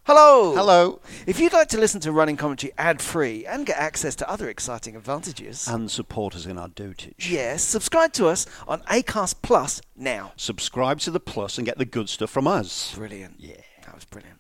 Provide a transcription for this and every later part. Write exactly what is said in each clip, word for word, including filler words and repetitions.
Hello! Hello. If you'd like to listen to Running Commentary ad-free and get access to other exciting advantages... And support us in our dotage. Yes, subscribe to us on Acast Plus now. Subscribe to the Plus and get the good stuff from us. Brilliant. Yeah. That was brilliant.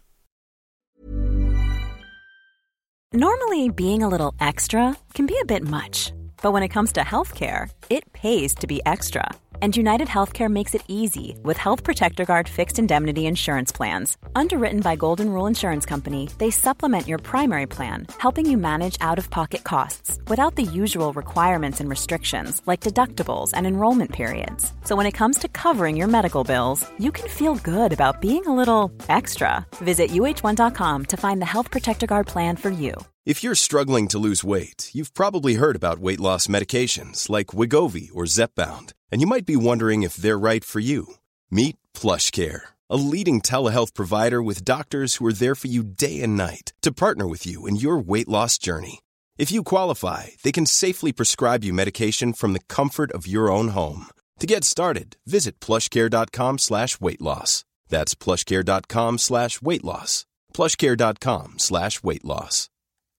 Normally, being a little extra can be a bit much. But when it comes to healthcare, it pays to be extra. And United Healthcare makes it easy with Health Protector Guard fixed indemnity insurance plans. Underwritten by Golden Rule Insurance Company, they supplement your primary plan, helping you manage out-of-pocket costs without the usual requirements and restrictions like deductibles and enrollment periods. So when it comes to covering your medical bills, you can feel good about being a little extra. Visit U H one dot com to find the Health Protector Guard plan for you. If you're struggling to lose weight, you've probably heard about weight loss medications like Wegovy or Zepbound, and you might be wondering if they're right for you. Meet PlushCare, a leading telehealth provider with doctors who are there for you day and night to partner with you in your weight loss journey. If you qualify, they can safely prescribe you medication from the comfort of your own home. To get started, visit plushcare.com slash weight loss. That's plushcare.com slash weight loss. plushcare.com slash weight loss.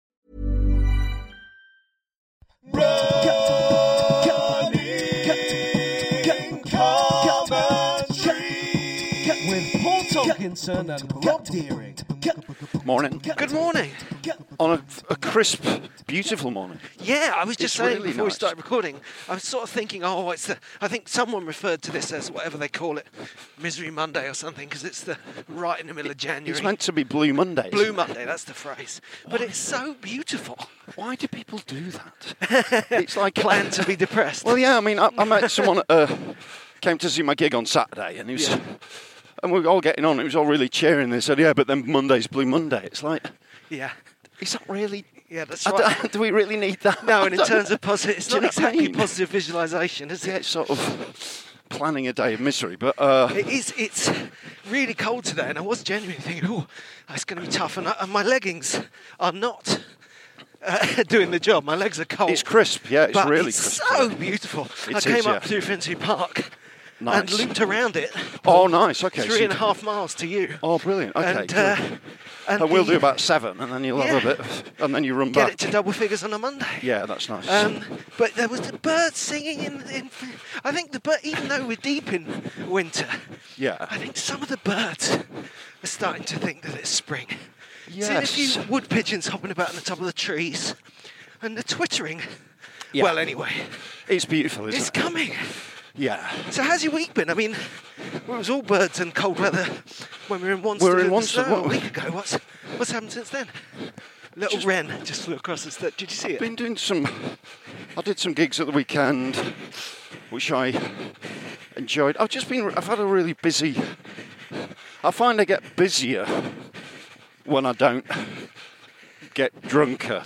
With Paul Tomkinson and Rob Deering. Morning. Good morning. On a, a crisp, beautiful morning. Yeah, I was just It's saying really before we nice. started recording, I was sort of thinking, oh, it's the, I think someone referred to this as whatever they call it, Misery Monday or something, because it's the right in the middle of January. It's meant to be Blue Monday. Blue isn't it? Monday, that's the phrase. But it's so beautiful. Why do people do that? It's like Plan to be depressed. Well, yeah. I mean, I, I met someone uh, came to see my gig on Saturday, and he was, Yeah. and we were all getting on. It was all really cheering. They said, "Yeah, but then Monday's Blue Monday." It's like, Yeah. is that really? Yeah, that's I right. don't- do we really need that? No, and in I don't terms know. of positive, it's Do you not know what I exactly mean? positive visualisation, is Yeah, it? it's sort of planning a day of misery, but uh, It is. It's really cold today, and I was genuinely thinking, "Oh, it's going to be tough." And, I, and my leggings are not uh, doing the job. My legs are cold. it's crisp. Yeah, it's but really it's crisp. so yeah. beautiful. It I is, came yeah. up through Finsbury Park Nice. and looped around it. Oh, nice. Okay. so Three you and a can- half miles to you. Oh, brilliant. Okay. And, cool. uh, and I will the- do about seven, and then you'll have Yeah. a bit, of, and then you run Get back. it to double figures on a Monday. Yeah, that's nice. Um, but there was the birds singing in, in. I think the bird, even though we're deep in winter, yeah. I think some of the birds are starting to think that it's spring. Seeing a Yes. few wood pigeons hopping about on the top of the trees, and the twittering. Yeah. Well, anyway, It's beautiful, isn't it's it? coming. Yeah. So how's your week been? I mean, well, it was all birds and cold weather when we were in Wanstead. We were in the Wanstead, snow a weren't we? week ago. What's what's happened since then? Little Just- wren just flew across the st- Did you see it? Been doing some. I did some gigs at the weekend, which I enjoyed. I've just been. I've had a really busy. I find I get busier when I don't get drunker.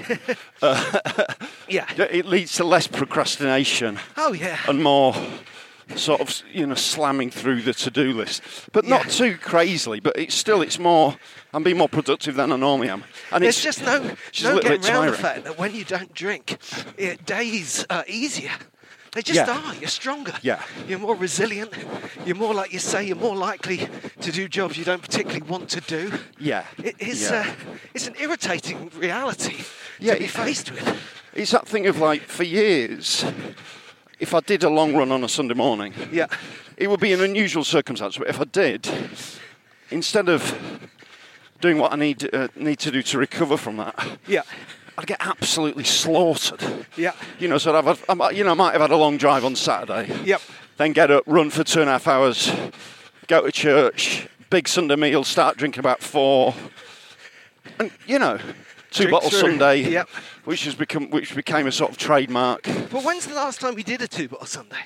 Yeah. It leads to less procrastination Oh yeah. and more sort of, you know, slamming through the to-do list, but not Yeah. too crazily. But it's still, it's more. I'm being more productive than I normally am, and There's it's just no, just no a little getting bit around the tiring. fact that when you don't drink, it, days are easier. They just Yeah. are. You're stronger. Yeah. You're more resilient. You're more, like you say, you're more likely to do jobs you don't particularly want to do. Yeah. It is. Yeah. Uh, it's an irritating reality Yeah, to be it- faced with. It's that thing of like, for years, if I did a long run on a Sunday morning, Yeah. it would be an unusual circumstance. But if I did, instead of doing what I need uh, need to do to recover from that, Yeah. I'd get absolutely slaughtered. Yeah. You know, so I've had, I might- you know, I might have had a long drive on Saturday. Yep. Then get up, run for two and a half hours, go to church, big Sunday meal, start drinking about four, and you know, two Drink bottles through. Sunday, Yep. which has become which became a sort of trademark. But when's the last time we did a two bottle Sunday?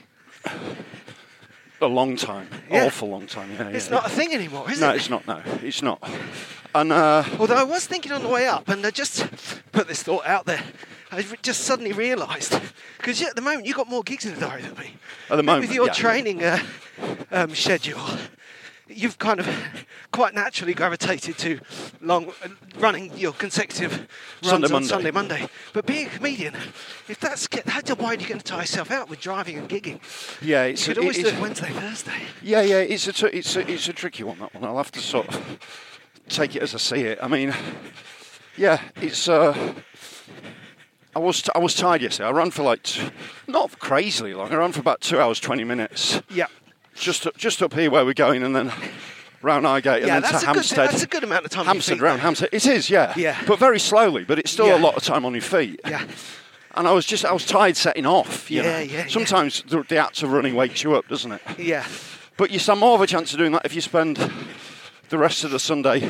A long time, Yeah. awful long time. Yeah, It's yeah. not a thing anymore, is No, it? it's not. No, it's not. And uh, Although I was thinking on the way up, and I just put this thought out there, I re- just suddenly realised, because at the moment you've got more gigs in the diary than me. At the moment, With your yeah. training uh, um, schedule, you've kind of quite naturally gravitated to long uh, running your consecutive runs Sunday, on Monday. Sunday, Monday. But being a comedian, if that's get, how wide are you going to tie yourself out with driving and gigging? yeah, You it's could a, always it do is- it Wednesday, Thursday. Yeah, yeah, it's a, tr- it's a it's a tricky one, that one. I'll have to sort of take it as I see it. I mean, yeah, it's. Uh, I was t- I was tired yesterday. I ran for like t- not crazily long. I ran for about two hours twenty minutes. Yeah. Just up, just up here where we're going, and then round Highgate, Yeah, and then that's to a good. Hampstead. That's a good amount of time. on your Hampstead feet, round though. Hampstead. It is, yeah. Yeah. But very slowly. But it's still Yeah. a lot of time on your feet. Yeah. And I was just I was tired setting off. You Yeah, know. yeah, yeah. Sometimes the, the act of running wakes you up, doesn't it? Yeah. But you stand more of a chance of doing that if you spend the rest of the Sunday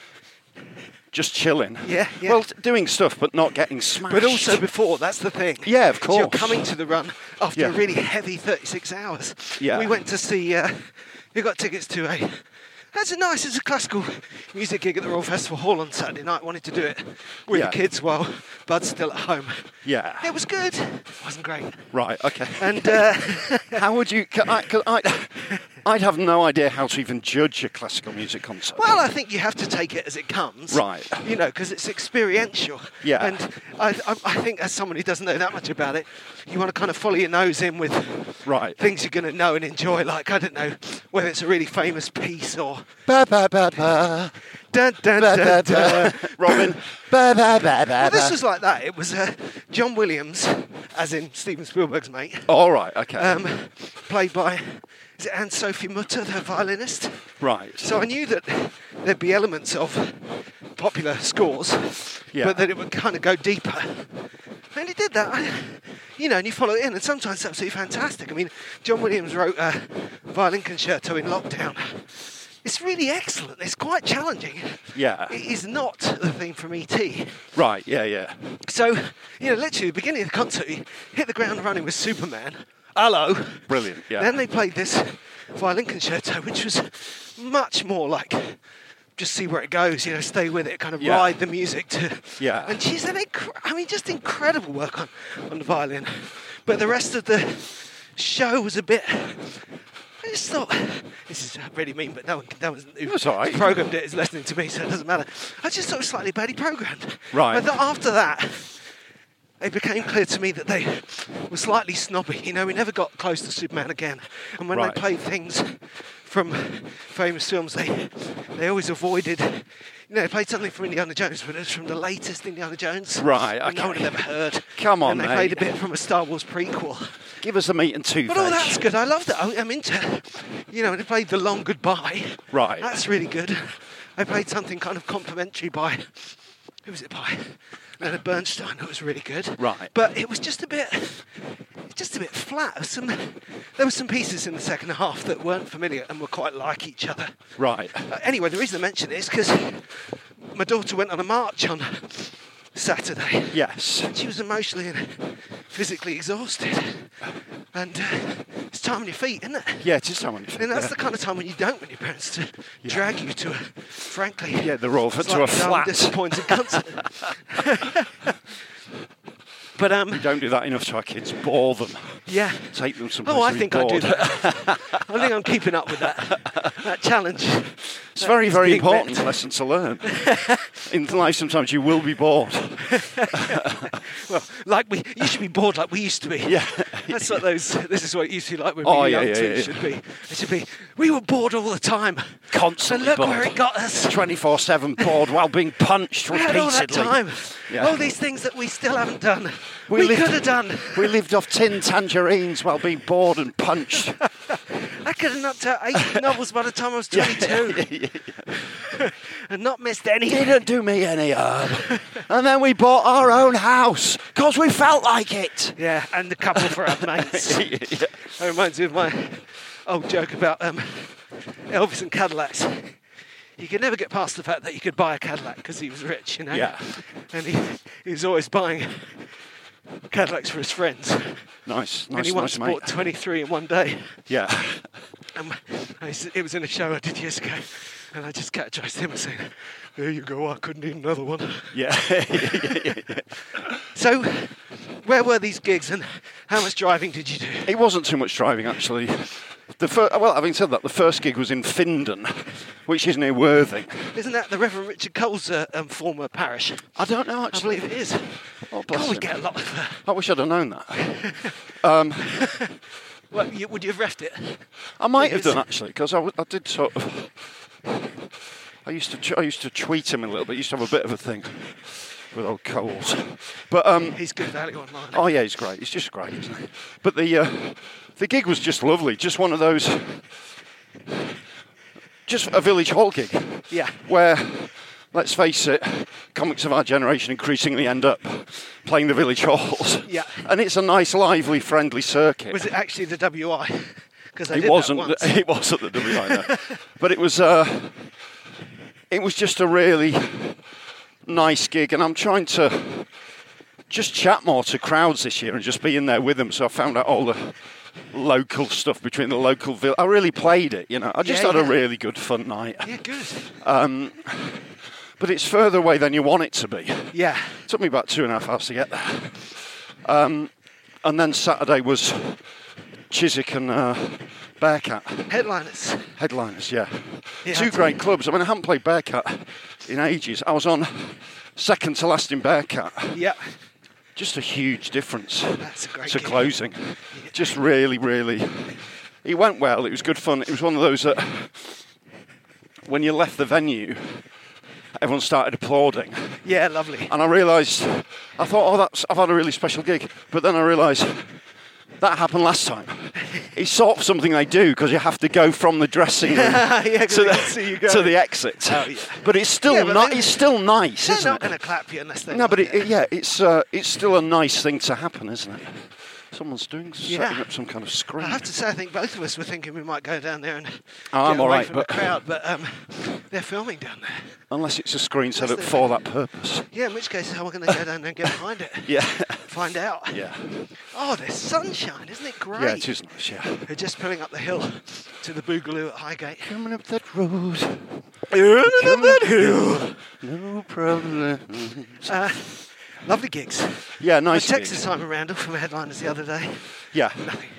just chilling. Yeah, yeah. Well, doing stuff but not getting smashed. But also before, that's the thing. Yeah, of So you're course. coming to the run after Yeah. a really heavy thirty-six hours. Yeah. We went to see, uh, we got tickets to a, that's a nice, it's a classical music gig at the Royal Festival Hall on Saturday night. Wanted to do it with Yeah. the kids while Bud's still at home. Yeah. It was good. Wasn't great. Right, okay. And uh, How would you... c- I, c- I, I'd have no idea how to even judge a classical music concert. well, I think you have to take it as it comes. Right. You know, because it's experiential. Yeah. And I, I, I think as somebody who doesn't know that much about it, you want to kind of follow your nose in with Right. things you're going to know and enjoy. Like, I don't know, whether it's a really famous piece or... Ba, ba, ba, ba. Dun, dun, Ba, dun, ba, dun. ba. Robin. Ba, ba, ba, ba, Well, this ba. was like that. It was uh, John Williams, as in Steven Spielberg's mate, All right, okay. um, played by, is it Anne-Sophie Mutter, the violinist? right. So I knew that there'd be elements of popular scores, Yeah. but that it would kind of go deeper. And he did that, I, you know, and you follow it in, and sometimes it's absolutely fantastic. I mean, John Williams wrote a violin concerto in lockdown. It's really excellent. It's quite challenging. Yeah. It is not the theme from E T. Right, yeah, yeah. So, you know, literally, the beginning of the concert, he hit the ground running with Superman. Hello. Brilliant, yeah. Then they played this violin concerto, which was much more like just see where it goes, you know, stay with it, kind of Yeah. ride the music to. Yeah. And she's an inc- I mean, just incredible work on, on the violin. But the rest of the show was a bit. I just thought, this is really mean, but no one, no one who That's all right. programmed it is listening to me, so it doesn't matter. I just thought it was slightly badly programmed. Right. But th- after that, it became clear to me that they were slightly snobby. You know, we never got close to Superman again. And when Right. they played things from famous films, they they always avoided. You know, they played something from Indiana Jones, but it was from the latest Indiana Jones. Right, that No one okay. had ever heard. Come on, And they mate. played a bit from a Star Wars prequel. Give us a meat and two But veg. oh, that's good. I loved it. I- I'm into, you know, they played The Long Goodbye. Right. That's really good. I played something kind of complimentary by, who was it by? Leonard Bernstein. That was really good. Right. But it was just a bit, just a bit flat. Some, there were some pieces in the second half that weren't familiar and were quite like each other. Right. Uh, anyway, the reason I mention it is because my daughter went on a march on Saturday. Yes. She was emotionally and physically exhausted. And uh, it's time on your feet, isn't it? Yeah, it is time on your feet. And that's yeah. the kind of time when you don't want your parents to drag you to a, frankly, Yeah, the Royal- to a slightly dull, flat. disappointing concert. But um, We don't do that enough to our kids. Bore them. yeah. Take them someplace Oh, I to be think I do bored. that. I think I'm keeping up with that that challenge. It's a very, It's very being important met. lesson to learn. In life, sometimes you will be bored. Well, like we, you should be bored like we used to be. Yeah. That's what those. This is what it used to be like when Oh, we were yeah, young yeah, too. yeah, It yeah. should be. It should be. We were bored all the time. Constantly And look bored. where it got us. twenty-four seven bored while being punched We repeatedly. had all that time. Yeah. All these things that we still haven't done. We We, lived- could have done. We lived off tin tangerines while being bored and punched. I could have knocked out eight novels by the time I was twenty-two. And not missed any. Didn't do me any harm. And then we bought our own house because we felt like it. Yeah, and a couple for our mates. That reminds me of my old joke about um, Elvis and Cadillacs. He could never get past the fact that he could buy a Cadillac because he was rich, you know. Yeah. And he, he was always buying Cadillacs for his friends. Nice, and nice, he once nice, mate. bought twenty-three in one day. Yeah. Um, I s- it was in a show I did years ago, and I just catchized him and saying, "There you go, I couldn't eat another one." Yeah. So, where were these gigs, and how much driving did you do? It wasn't too much driving, actually. The fir- well, having said that, the first gig was in Findon, which is near Worthing. Isn't that the Reverend Richard Cole's uh, um, former parish? I don't know, I actually. believe it is. Oh, bless God, we him. get a lot of. Uh, I wish I'd have known that. well, you, would you have refed it? I might have Because- done, actually, because I, w- I did sort of... I used to t- I used to tweet him a little bit. I used to have a bit of a thing with old Coles. But um, He's good value online. oh yeah, he's great. He's just great, isn't he? But the uh, the gig was just lovely. Just one of those, just a village hall gig. Yeah. Where, let's face it, comics of our generation increasingly end up playing the village halls. Yeah. And it's a nice, lively, friendly circuit. Was it actually the W I? Because I It did wasn't. that once. The, it wasn't the W I, no. But it was. Uh, it was just a really nice gig, and I'm trying to just chat more to crowds this year and just be in there with them. So I found out all the local stuff between the local vill. I really played it, you know. I just Yeah, had yeah. a really good fun night. Yeah, good. Um, but it's further away than you want it to be. Yeah. It took me about two and a half hours to get there. Um, and then Saturday was Chiswick and uh, Bearcat. Headliners. Headliners, yeah. Yeah, Two I great clubs. I mean, I haven't played Bearcat in ages. I was on second to last in Bearcat. Yeah. Just a huge difference That's a great to gig. closing. Just really, really. It went well. It was good fun. It was one of those that when you left the venue, everyone started applauding. Yeah, lovely. And I realised, I thought, oh, that's, I've had a really special gig. But then I realised that happened last time. It's sort of something they do because you have to go from the dressing room Yeah, 'cause to, they the, can see you go. to the exit. Oh, yeah. But it's still Yeah, but ni- they- it's still nice, They're isn't not it? going to clap you unless they No, but like it, it- yeah, it's uh, it's still a nice thing to happen, isn't it? Someone's doing setting Yeah. up some kind of screen. I have to say, I think both of us were thinking we might go down there and Oh, I'm get all away right, from but- the crowd, but um, they're filming down there. Unless it's a screen set up Unless for that purpose. Yeah, in which case, how are we going to go down there and get behind it? Yeah. Find out. Yeah. Oh, there's sunshine, isn't it great? Yeah, it is nice, yeah. They're just pulling up the hill to the Boogaloo at Highgate. Coming up that road, You're up that hill. no problem. Uh, lovely gigs. Yeah, I nice. texted gig. Simon Randall from Headliners the other day. Yeah.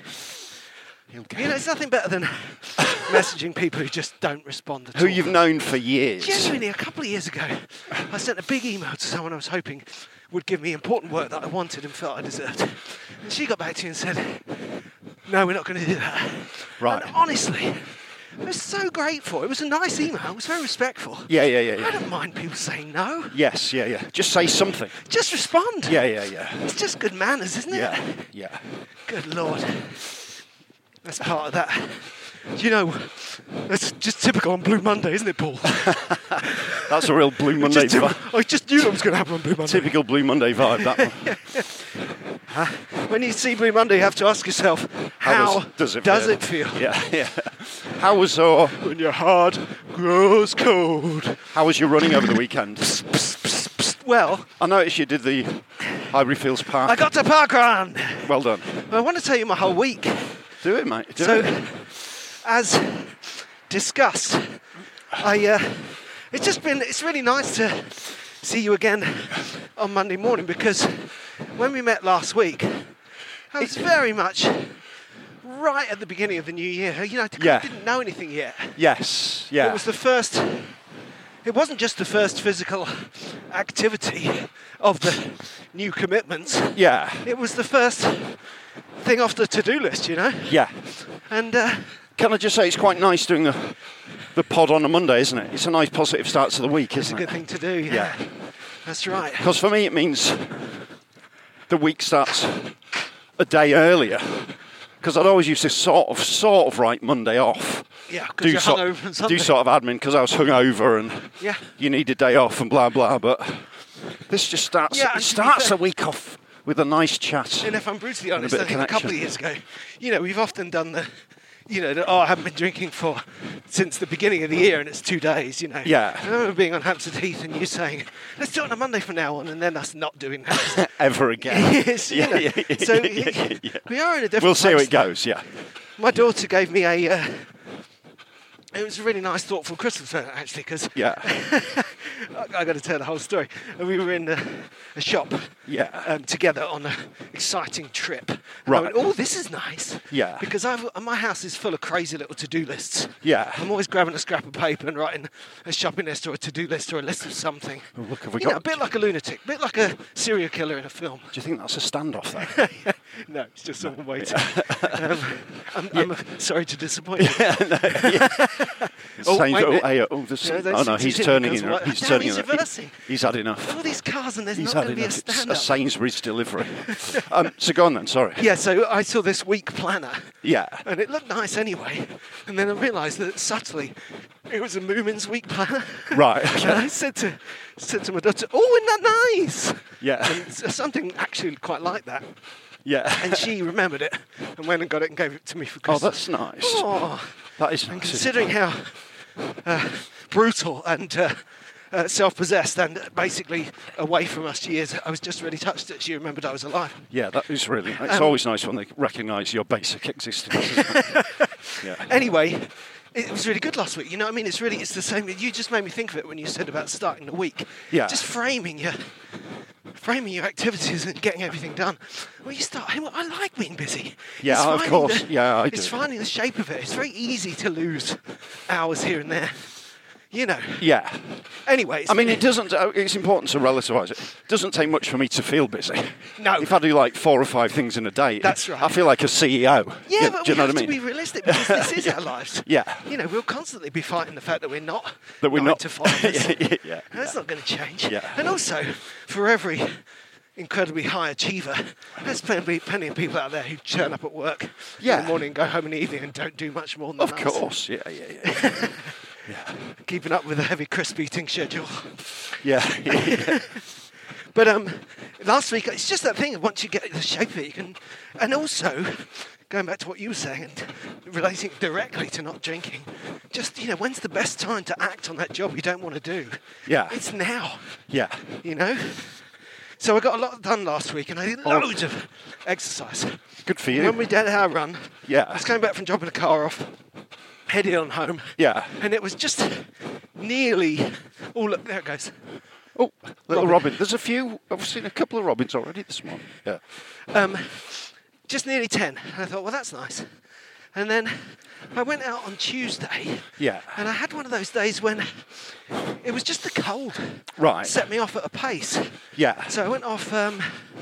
You know, it's nothing better than messaging people who just don't respond at Who all. you've known for years. Genuinely, a couple of years ago, I sent a big email to someone I was hoping would give me important work that I wanted and felt I deserved. And she got back to you and said, no, we're not going to do that. Right. And honestly, I was so grateful. It was a nice email. It was very respectful. Yeah, yeah, yeah, I yeah. don't mind people saying no. Yes, yeah, yeah. Just say something. Just respond. Yeah, yeah, yeah. It's just good manners, isn't it? Yeah, yeah. Good Lord. That's part of that. You know, that's just typical on Blue Monday, isn't it, Paul? That's a real Blue Monday Just typ- vibe. I just knew it was going to happen on Blue Monday. Typical Blue Monday vibe, that one. When you see Blue Monday, you have to ask yourself, how, does, does it does feel? it feel? Yeah, yeah. How was uh, When your heart grows cold. how was your running over the weekend? Psst, psst, psst, psst. Well, I noticed you did the Highbury Fields Park. I got to parkrun. Well done. I want to tell you my whole week. Do it, mate. Do So, it. as discussed, I uh, it's just been it's really nice to see you again on Monday morning, because when we met last week, I was very much right at the beginning of the new year. You know, I Yeah. didn't know anything yet. Yes, yeah. It was the first. It wasn't just the first physical activity of the new commitments. yeah, It was the first thing off the to-do list, you know. yeah. And uh, Can I just say it's quite nice doing the the pod on a Monday, isn't it? It's a nice positive start to the week, it's a isn't good it? thing to do. Yeah, Yeah. that's right. Because for me it means the week starts a day earlier. Because I'd always used to sort of sort of write Monday off. Yeah, because you're sort, hungover from Sunday. do sort of admin because I was hungover and Yeah. you need a day off and blah blah. But this just starts. Yeah, it and to be starts fair- the week off with a nice chat. And if I'm brutally And a honest, bit I of think a couple of connection. years ago, you know, we've often done the, you know, the, oh, I haven't been drinking for since the beginning of the year, and it's two days, you know. Yeah. I remember being on Hampstead Heath and you saying, let's do it on a Monday from now on, and then us not doing that. Ever again. Yes, you know. yeah, yeah, So yeah, yeah, yeah. we are in a different We'll see how place it now. goes. Yeah. My daughter gave me a. Uh, it was a really nice, thoughtful Christmas present, actually, because Yeah. I got to tell the whole story. We were in a, a shop Yeah. um, together on an exciting trip. And I Right. went, oh, this is nice. Yeah. Because I've, my house is full of crazy little to-do lists. Yeah. I'm always grabbing a scrap of paper and writing a shopping list or a to-do list or a list of something. Oh, look, have we you know, got- a bit like a lunatic, a bit like a serial killer in a film. Do you think that's a standoff there? No, it's just someone waiting. um, I'm, I'm sorry to disappoint you. Yeah, no, yeah. Oh, Sainz- wait a oh, minute. hey, oh, there's, No, oh no, he's he's in turning because in. what- He's Damn, turning he's in. reversing. He's had enough. All these cars and there's He's not had going to be a enough. It's a stand-up. Sainsbury's delivery. um, so go on then. Sorry. Yeah, so I saw this week planner. Yeah. And it looked nice anyway. And then I realised that subtly it was a Moomin's week planner. Right. And I said to said to my daughter, "Oh, isn't that nice?" Yeah. And s- something actually quite like that. Yeah. And she remembered it and went and got it and gave it to me for Oh, Christmas. that's nice. Oh, That is and nice. considering how uh, brutal and uh, uh, self-possessed and basically away from us she is, I was just really touched that she remembered I was alive. Yeah, that is really nice. It's Um, always nice when they recognise your basic existence. Isn't it? Yeah. Anyway, it was really good last week. You know what I mean? It's really, it's the same. You just made me think of it when you said about starting the week. Yeah. Just framing your, framing your activities and getting everything done. Well, you start, I I like being busy. Yeah, It's of finding course. the- Yeah, I It's do. finding the shape of it. It's very easy to lose hours here and there. You know. Yeah. Anyway, it's I mean, been- it doesn't. uh, It's important to relativise it. It doesn't take much for me to feel busy. No. If I do like four or five things in a day, That's right. I feel like a C E O. Yeah, You- but do you we know have what I to mean? be realistic because this is our lives. Yeah. You know, we'll constantly be fighting the fact that we're not That we're nine not- to five. yeah, yeah, yeah. And that's not going to change. Yeah. And also, for every incredibly high achiever, there's plenty, plenty of people out there who turn up at work in Yeah. the morning, go home in the evening, and don't do much more than Of us. course. Yeah, yeah, yeah. Keeping up with a heavy crisp eating schedule. yeah, yeah. But um, last week, it's just that thing. Once you get the shape of it, you can. And also, going back to what you were saying and relating directly to not drinking, just, you know, when's the best time to act on that job you don't want to do? Yeah. It's now, Yeah. you know? So I got a lot done last week and I did Oh. loads of exercise. Good for you. When we did our run, Yeah. I was coming back from dropping the car off, heading on home. Yeah. And it was just nearly. Oh, look, there it goes. Oh, little Robin. Robin. There's a few. I've seen a couple of Robins already this morning. Yeah. Um, just nearly ten. And I thought, well, that's nice. And then I went out on Tuesday. Yeah. And I had one of those days when it was just the cold. Right. Set me off at a pace. Yeah. So I went off, um,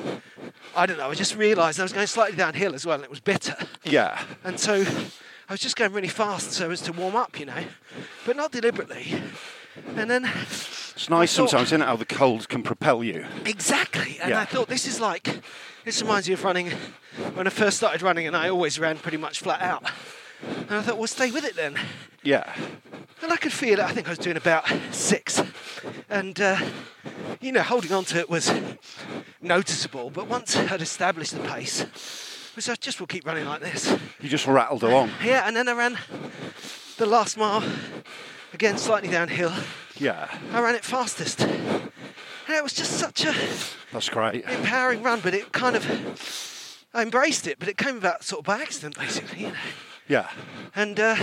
I don't know, I just realised I was going slightly downhill as well and it was bitter. Yeah. And so I was just going really fast so as to warm up, you know, but not deliberately. And then It's nice I thought- sometimes, isn't it, how the cold can propel you? Exactly. And Yeah. I thought this is like, this reminds me of running when I first started running and I always ran pretty much flat out. And I thought, well, stay with it then. Yeah. And I could feel it. I think I was doing about six. And, uh, you know, holding on to it was noticeable. But once I'd established the pace, it was I just will keep running like this. You just rattled along. Yeah, and then I ran the last mile, again slightly downhill. Yeah. I ran it fastest. And it was just such a That's great. empowering run, but it kind of, I embraced it, but it came about sort of by accident, basically, you know. Yeah. And uh,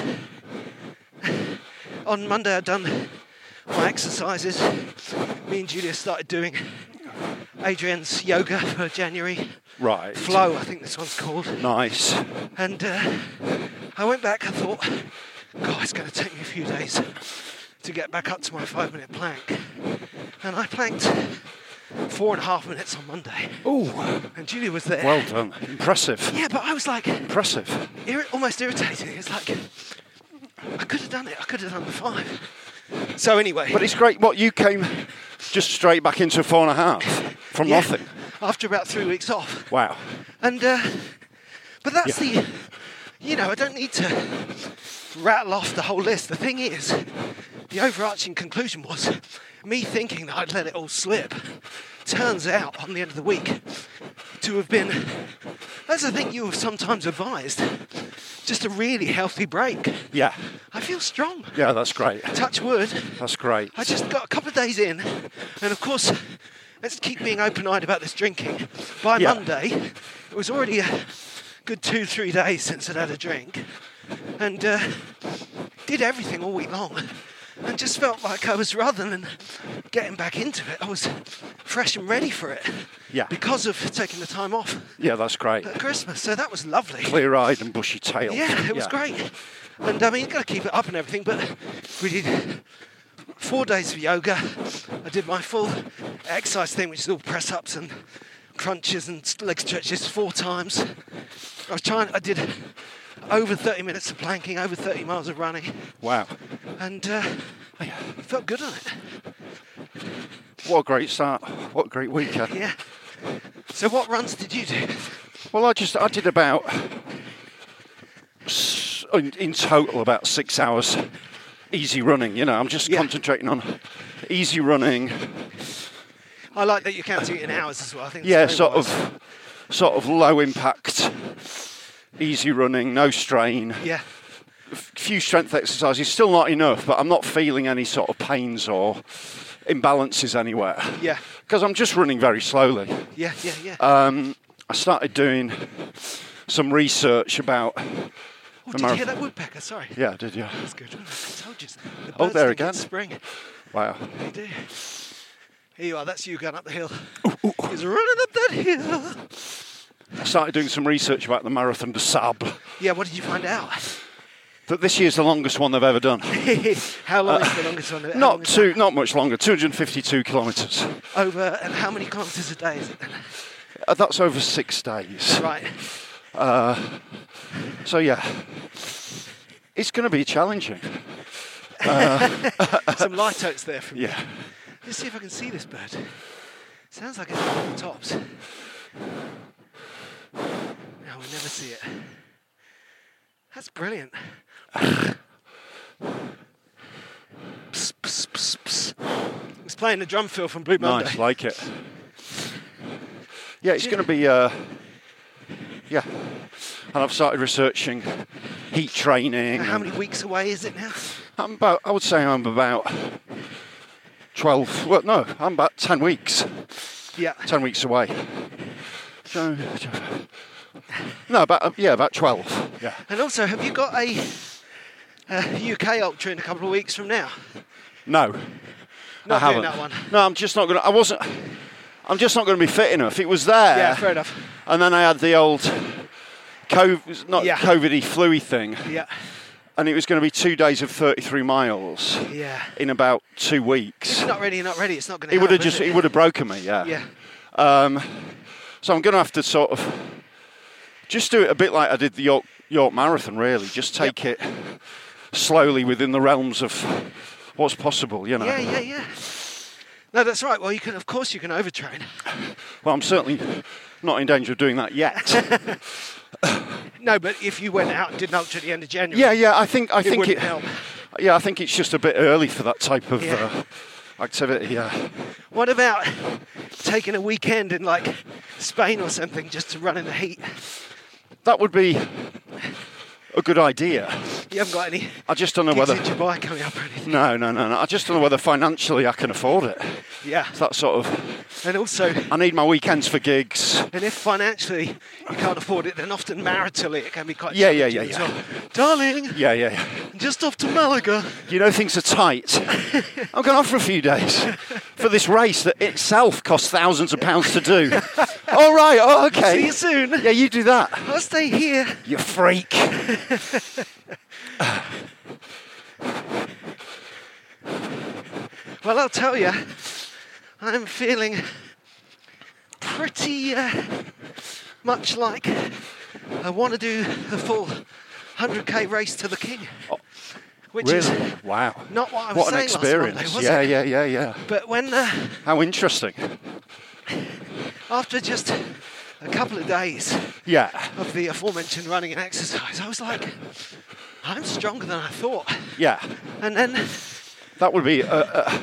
on Monday I'd done my exercises. Me and Julia started doing Adrian's yoga for January. Right. Flow, I think this one's called. Nice. And uh, I went back and thought, God, it's going to take me a few days to get back up to my five-minute plank. And I planked four and a half minutes on Monday. Oh, And Julia was there. well done. Impressive. Yeah, but I was like, Impressive. irri- almost irritating. It's like, I could have done it. I could have done the five. So anyway. But it's great. What, you came just straight back into four and a half from yeah, nothing? After about three weeks off. Wow. And, uh, but that's Yeah. the, you know, I don't need to rattle off the whole list. The thing is, the overarching conclusion was me thinking that I'd let it all slip. Turns out, on the end of the week, to have been, as I think you have sometimes advised, just a really healthy break. Yeah. I feel strong. Yeah, that's great. Touch wood. That's great. I just got a couple of days in, and of course, let's keep being open-eyed about this drinking. By Yeah. Monday, it was already a good two, three days since I'd had a drink, and uh, did everything all week long, and just felt like I was, rather than getting back into it, I was fresh and ready for it. Yeah. Because of taking the time off Yeah, that's great. at Christmas, so that was lovely. Clear-eyed and bushy-tailed. Yeah, it was great. And I mean, you've got to keep it up and everything, but we did four days of yoga. I did my full exercise thing, which is all press-ups and crunches and leg stretches four times. I was trying. I did over thirty minutes of planking, over thirty miles of running, Wow. and uh, I felt good on it. What a great start. What a great weekend. Yeah. So what runs did you do? Well, I just I did about s- in, in total about six hours easy running. You know, I'm just Yeah. concentrating on easy running. I like that you're counting it in hours as well. I think. that's Yeah, very sort wise. of sort of low impact, easy running, no strain. Yeah. A few strength exercises, still not enough, but I'm not feeling any sort of pains or imbalances anywhere. Yeah. Because I'm just running very slowly. Yeah. Yeah. Yeah. Um, I started doing some research about. oh, the did you hear marathon. that woodpecker? Sorry. Yeah, did you? That's good. I told you. The Oh, birds there think again. it's spring. Wow. They do. Here you are. That's you going up the hill. He's running up that hill. I started doing some research about the Marathon des Sables. Yeah. What did you find out? That this year's the longest one they've ever done. How long is the longest one? How long Not is too, that? not much longer. two hundred fifty-two kilometres. Over. And how many kilometres a day is it then? Uh, that's over six days. Right. So yeah, it's going to be challenging. Some light oats there from you. Yeah. Let's see if I can see this bird. Sounds like it's on the tops. No, we'll never see it. That's brilliant. Psst, psst, psst, psst. He's playing the drum fill from Blue Monday. Nice, like it. Yeah, it's going to be. Uh, yeah, and I've started researching heat training. Now, how and many weeks away is it now? I'm about. I would say I'm about twelve. Well, no, I'm about ten weeks. Yeah. Ten weeks away. So, no, about yeah, about twelve. Yeah. And also, have you got a, a U K Ultra in a couple of weeks from now? No, Not I doing haven't. that one. No, I'm just not going to. I wasn't. I'm just not going to be fit enough. It was there. Yeah, fair enough. And then I had the old COVID, not Yeah. COVID-y, flu-y thing, Yeah. and it was going to be two days of thirty-three miles Yeah. in about two weeks. If you're not ready, you're not ready. It's not going to It would have happen, just, is it would have broken me. Yeah. Yeah. Um, so I'm going to have to sort of just do it a bit like I did the York, York Marathon. Really, just take it slowly within the realms of what's possible. You know. Yeah, yeah, yeah. No, that's right. Well, you can, of course, you can overtrain. Well, I'm certainly not in danger of doing that yet. No, but if you went out and did an ultra at the end of January, Yeah, yeah. I think I it think wouldn't it. help. Yeah, I think it's just a bit early for that type of Yeah. uh, activity. Yeah. What about taking a weekend in like Spain or something just to run in the heat? That would be a good idea. You haven't got any I just don't know gigs whether. in Dubai coming up or anything. No, no, no, no. I just don't know whether financially I can afford it. Yeah. It's that sort of. And also, I need my weekends for gigs. and if financially you can't afford it, then often maritally it can be quite Yeah, yeah, challenging yeah, as well. Darling, Yeah, yeah, yeah. just off to Malaga. You know things are tight. I'm going off for a few days for this race that itself costs thousands of pounds to do. All right. Oh, okay. See you soon. Yeah, you do that. I'll stay here. You freak. Well, I'll tell you, I'm feeling pretty uh, much like I want to do the full one hundred k race to the King, which is Really? Wow. not what I was What an saying last Monday, experience. was Yeah, it? yeah, yeah, yeah. But when uh, How interesting. after just a couple of days Yeah. of the aforementioned running and exercise, I was like, I'm stronger than I thought. Yeah. And then That would be. Uh, uh,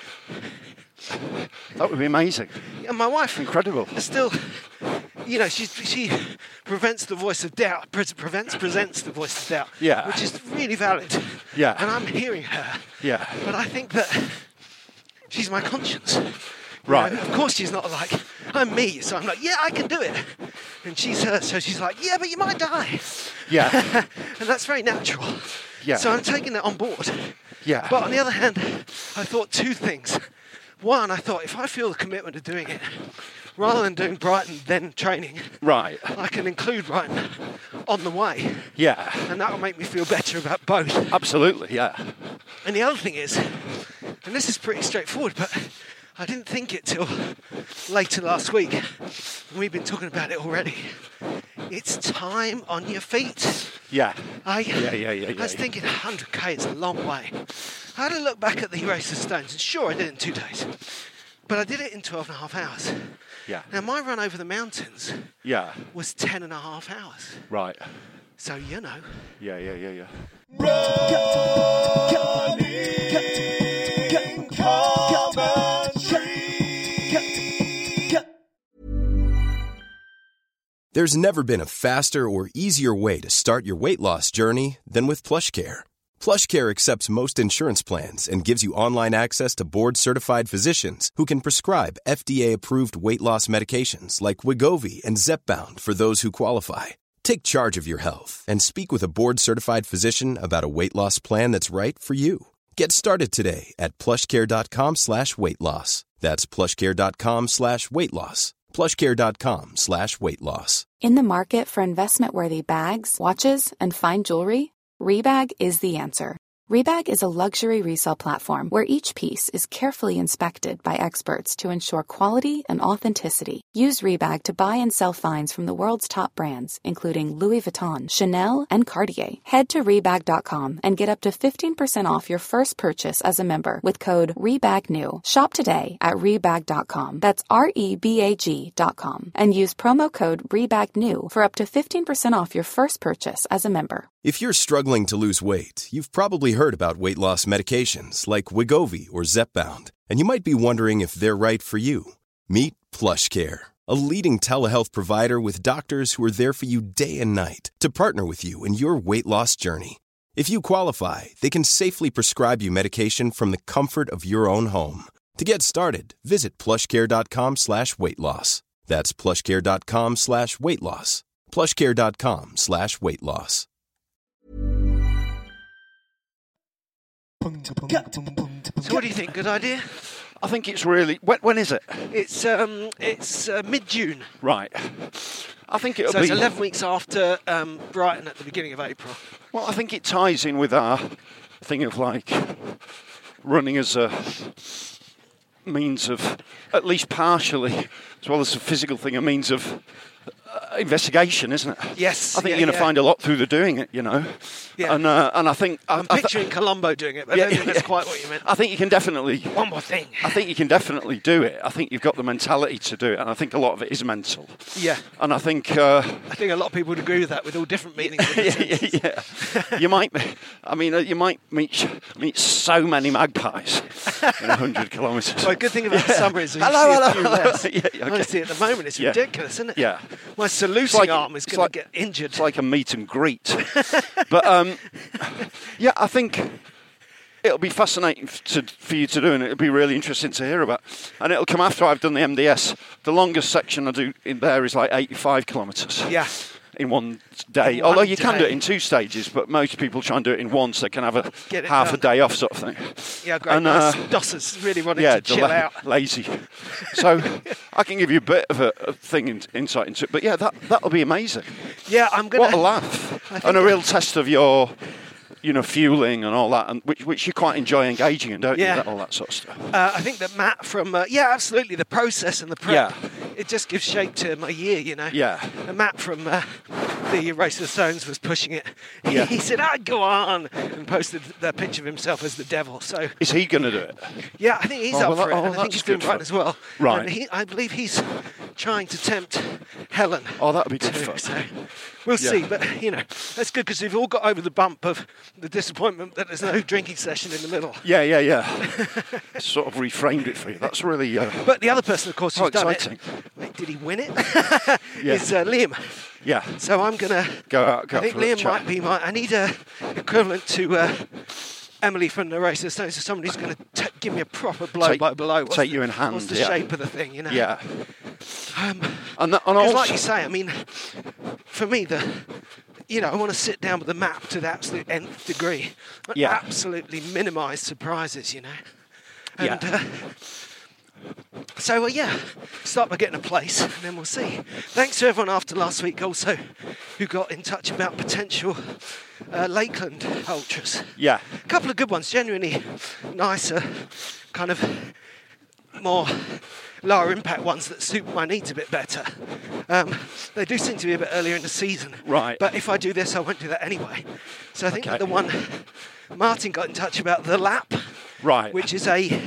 that would be amazing. yeah, my wife Incredible. still, you know, she she prevents the voice of doubt, pre- prevents presents the voice of doubt, Yeah. which is really valid. Yeah. And I'm hearing her, Yeah. but I think that she's my conscience. You Right. know, of course, she's not like I'm me, so I'm like, yeah, I can do it. And she's her, so she's like, yeah, but you might die, Yeah. and that's very natural. Yeah. So I'm taking that on board. Yeah. But on the other hand, I thought two things. One, I thought if I feel the commitment of doing it, rather than doing Brighton then training, Right. I can include Brighton on the way, Yeah. and that will make me feel better about both. Absolutely. Yeah. And the other thing is, and this is pretty straightforward, but I didn't think it till later last week. And we've been talking about it already. It's time on your feet. Yeah. I, Yeah, yeah, yeah, yeah, I was yeah. thinking one hundred k is a long way. I had a look back at the Race of Stones, and sure, I did it in two days. But I did it in twelve and a half hours. Yeah. Now, my run over the mountains Yeah. was ten and a half hours. Right. So, you know. Yeah, yeah, yeah, yeah. There's never been a faster or easier way to start your weight loss journey than with PlushCare. PlushCare accepts most insurance plans and gives you online access to board-certified physicians who can prescribe F D A-approved weight loss medications like Wegovy and Zepbound for those who qualify. Take charge of your health and speak with a board-certified physician about a weight loss plan that's right for you. Get started today at plushcare.com slash weight loss. That's plushcare.com slash weight loss. plushcare.com slash weight loss. In the market for investment-worthy bags, watches, and fine jewelry, Rebag is the answer. Rebag is a luxury resale platform where each piece is carefully inspected by experts to ensure quality and authenticity. Use Rebag to buy and sell finds from the world's top brands, including Louis Vuitton, Chanel, and Cartier. Head to Rebag dot com and get up to fifteen percent off your first purchase as a member with code REBAGNEW. Shop today at Rebag dot com. That's R E B A G dot com. And use promo code REBAGNEW for up to fifteen percent off your first purchase as a member. If you're struggling to lose weight, you've probably heard about weight loss medications like Wegovy or Zepbound, and you might be wondering if they're right for you. Meet PlushCare, a leading telehealth provider with doctors who are there for you day and night to partner with you in your weight loss journey. If you qualify, they can safely prescribe you medication from the comfort of your own home. To get started, visit plushcare.com slash weight loss. That's plushcare.com slash weight loss. plushcare.com slash weight loss. So what do you think? Good idea? I think it's really... When, when is it? It's um, it's uh, mid-June. Right. I think it'll So be... it's eleven weeks after um, Brighton at the beginning of April. Well, I think it ties in with our thing of, like, running as a means of, at least partially, as well as a physical thing, a means of uh, investigation, isn't it? Yes. I think yeah, you're going to yeah. find a lot through the doing it, you know. Yeah. And uh, and I think I, I'm I th- picturing Columbo doing it, but I Yeah, don't think that's yeah. quite what you meant. I think you can definitely. One more thing. I think you can definitely do it. I think you've got the mentality to do it, and I think a lot of it is mental. Yeah. And I think. Uh, I think a lot of people would agree with that, with all different meanings. of the yeah, sentence. yeah, yeah. You might. I mean, uh, you might meet meet so many magpies in a hundred kilometres. Well, a good thing about the summer is you Hello, see hello, a few hello. less. Yeah, yeah, okay. Honestly, at the moment, it's Yeah. ridiculous, isn't it? Yeah. My saluting It's like- arm is it's going to like- get injured. It's like a meet and greet. But um, yeah, I think it'll be fascinating f- to, for you to do, and it'll be really interesting to hear about. And it'll come after I've done the M D S. The longest section I do in there is like eighty-five kilometres. Yeah. In one day. In Although one you can do it day. in two stages, but most people try and do it in one, so they can have a Get it half done. a day off, sort of thing. Yeah, great. And, nice. uh, Dossers really wanted yeah, to chill the la- out. lazy. So I can give you a bit of a, a thing in, insight into it, but yeah, that that'll be amazing. Yeah, I'm going What a to... laugh, I think and a that- real test of your, you know, fueling and all that, and which which you quite enjoy engaging in, don't Yeah. you? That, all that sort of stuff. Uh, I think that Matt from... Uh, yeah, absolutely, the process and the prep, Yeah. it just gives shape to my year, you know. Yeah. And Matt from uh, the Race of the Stones was pushing it. He, Yeah. he said, ah, go on, and posted the picture of himself as the devil. So, Is he going to do it? yeah, I think he's Oh, up well, for it, that- oh, and I think that's he's doing good right fun. as well. Right. And he, I believe he's trying to tempt Helen. Oh, that'd be good too, fun. So we'll Yeah. see, but, you know, that's good because we've all got over the bump of the disappointment that there's no drinking session in the middle. Yeah, yeah, yeah. Sort of reframed it for you. That's really. Uh, But the other person, of course, How who's done exciting. it, wait, did he win it? Yeah. Is uh, Liam. yeah. So I'm gonna Go out. Go I out think for a little Liam chat. might be my. I need a equivalent to uh, Emily from the Race of the Stones. So somebody who's going to give me a proper blow Take- by blow. What's take the- you in hand, What's the yeah. shape of the thing? You know. Yeah. Um, And, that, and Because, also, like you say, I mean, for me, the you know, I want to sit down with the map to the absolute nth degree, and Yeah. absolutely minimise surprises. You know. And, Yeah. uh, so, uh, yeah, start by getting a place, and then we'll see. Thanks to everyone after last week also who got in touch about potential uh, Lakeland ultras. yeah. A couple of good ones, genuinely nicer, kind of more lower impact ones that suit my needs a bit better. Um, they do seem to be a bit earlier in the season. Right. But if I do this, I won't do that anyway. So I think Okay. that the one Martin got in touch about, the Lap, Right. which is a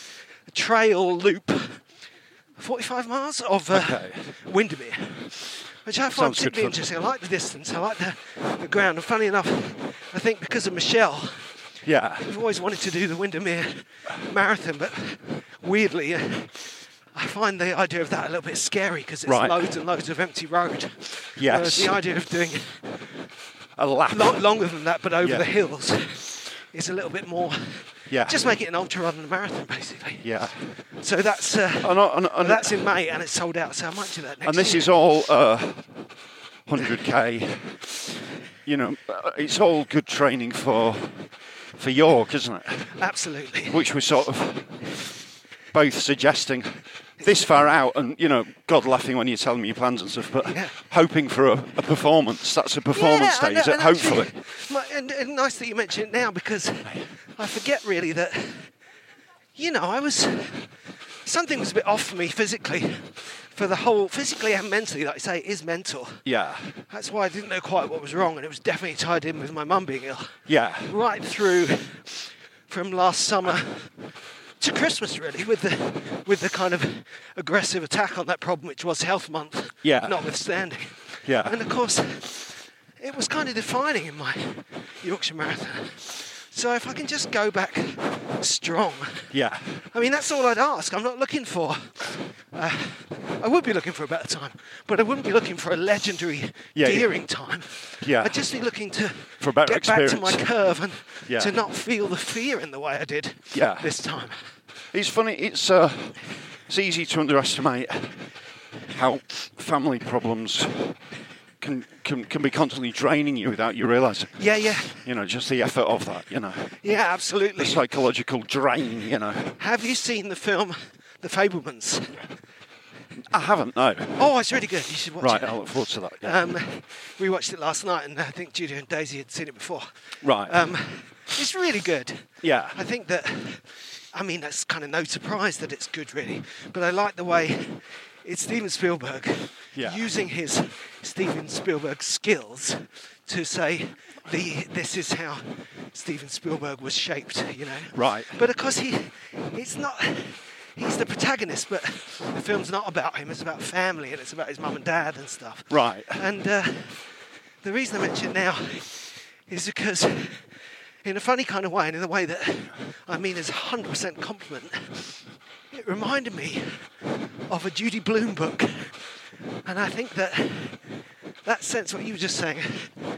trail loop, forty-five miles of uh, Okay. Windermere, which I find Sounds good particularly fun. interesting. I like the distance, I like the, the ground, and funny enough, I think because of Michelle, Yeah. I've always wanted to do the Windermere Marathon, but weirdly, uh, I find the idea of that a little bit scary because it's Right. loads and loads of empty road. Yes. Whereas the idea of doing A lap. lo- longer than that, but over Yeah. the hills, is a little bit more. Yeah. Just make it an ultra rather than a marathon, basically. Yeah. So that's uh, And, and, and, that's in May, and it's sold out. So I might do that next and this year. is all uh, one hundred k. You know, uh, it's all good training for for York, isn't it? Absolutely. Which we're sort of both suggesting this far out, and you know, God laughing when you're telling me your plans and stuff, but Yeah. hoping for a, a performance. That's a performance Yeah, day, and- is it? and Hopefully. actually, my- and, and nice that you mention it now because I forget really that, you know, I was, something was a bit off for me physically, for the whole, physically and mentally, like I say, it is mental. Yeah. That's why I didn't know quite what was wrong, and it was definitely tied in with my mum being ill. Yeah. Right through from last summer to Christmas, really, with the with the kind of aggressive attack on that problem, which was Health Month, Yeah. notwithstanding. Yeah. And of course, it was kind of defining in my Yorkshire Marathon. So if I can just go back strong, Yeah. I mean, that's all I'd ask. I'm not looking for, uh, I would be looking for a better time, but I wouldn't be looking for a legendary Yeah, yeah. deering time. Yeah. I'd just be looking to For a better get back to my experience. curve and Yeah. to not feel the fear in the way I did Yeah. this time. It's funny. It's uh, it's easy to underestimate how family problems can can can be constantly draining you without you realising. Yeah, yeah, You know, just the effort of that. You know, yeah, absolutely. the psychological drain. You know, Have you seen the film The Fabelmans? I haven't. No. Oh, it's really good. You should watch Right. it. I look forward to that. Yeah. Um, we watched it last night, and I think Judy and Daisy had seen it before. Right. Um, it's really good. Yeah. I think that, I mean, that's kind of no surprise that it's good, really. But I like the way it's Steven Spielberg Yeah. using his Steven Spielberg skills to say, the this is how Steven Spielberg was shaped, you know. Right. But of course, he, it's not. He's the protagonist, but the film's not about him. It's about family, and it's about his mum and dad and stuff. Right. And uh, the reason I mention it now is because, in a funny kind of way, and in a way that I mean is a hundred percent compliment, it reminded me of a Judy Blume book, and I think that that sense, what you were just saying,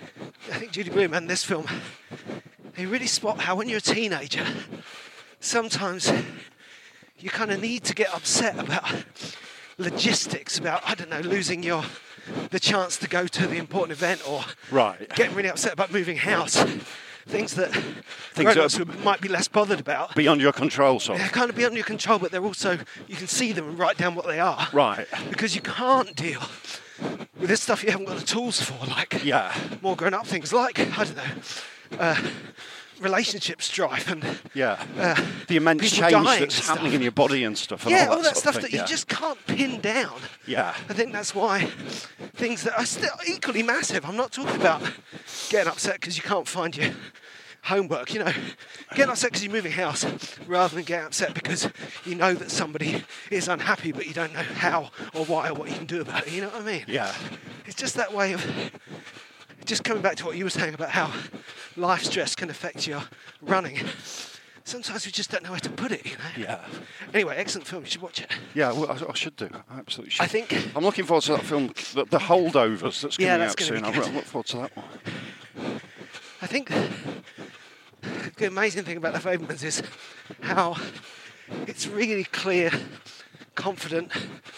I think Judy Blume and this film, they really spot how when you're a teenager, sometimes you kind of need to get upset about logistics, about, I don't know, losing your the chance to go to the important event, or Right. getting really upset about moving house. Things that Things grown-ups that are would- might be less bothered about. Beyond your control, sort They're of. kind of beyond your control, but they're also, you can see them and write down what they are. Right. Because you can't deal with this stuff you haven't got the tools for, like Yeah. more grown-up things, like, I don't know, uh, relationship strife and Yeah. uh, The immense people change dying that's and happening stuff. in your body and stuff. And yeah, all all that sort of stuff thing, that yeah. you just can't pin down. Yeah. I think that's why things that are still equally massive. I'm not talking about getting upset because you can't find your homework, you know, getting upset because you're moving house rather than getting upset because you know that somebody is unhappy but you don't know how or why or what you can do about it, you know what I mean? Yeah. It's just that way of, just coming back to what you were saying about how life stress can affect your running. Sometimes we just don't know where to put it, you know? Yeah. Anyway, excellent film, you should watch it. Yeah, well, I, I should do. I absolutely should. I think- I'm looking forward to that film, The, the Holdovers, that's coming Yeah, that's out gonna soon. be I good. look forward to that one. I think the amazing thing about the Fabelmans is how it's really clear, confident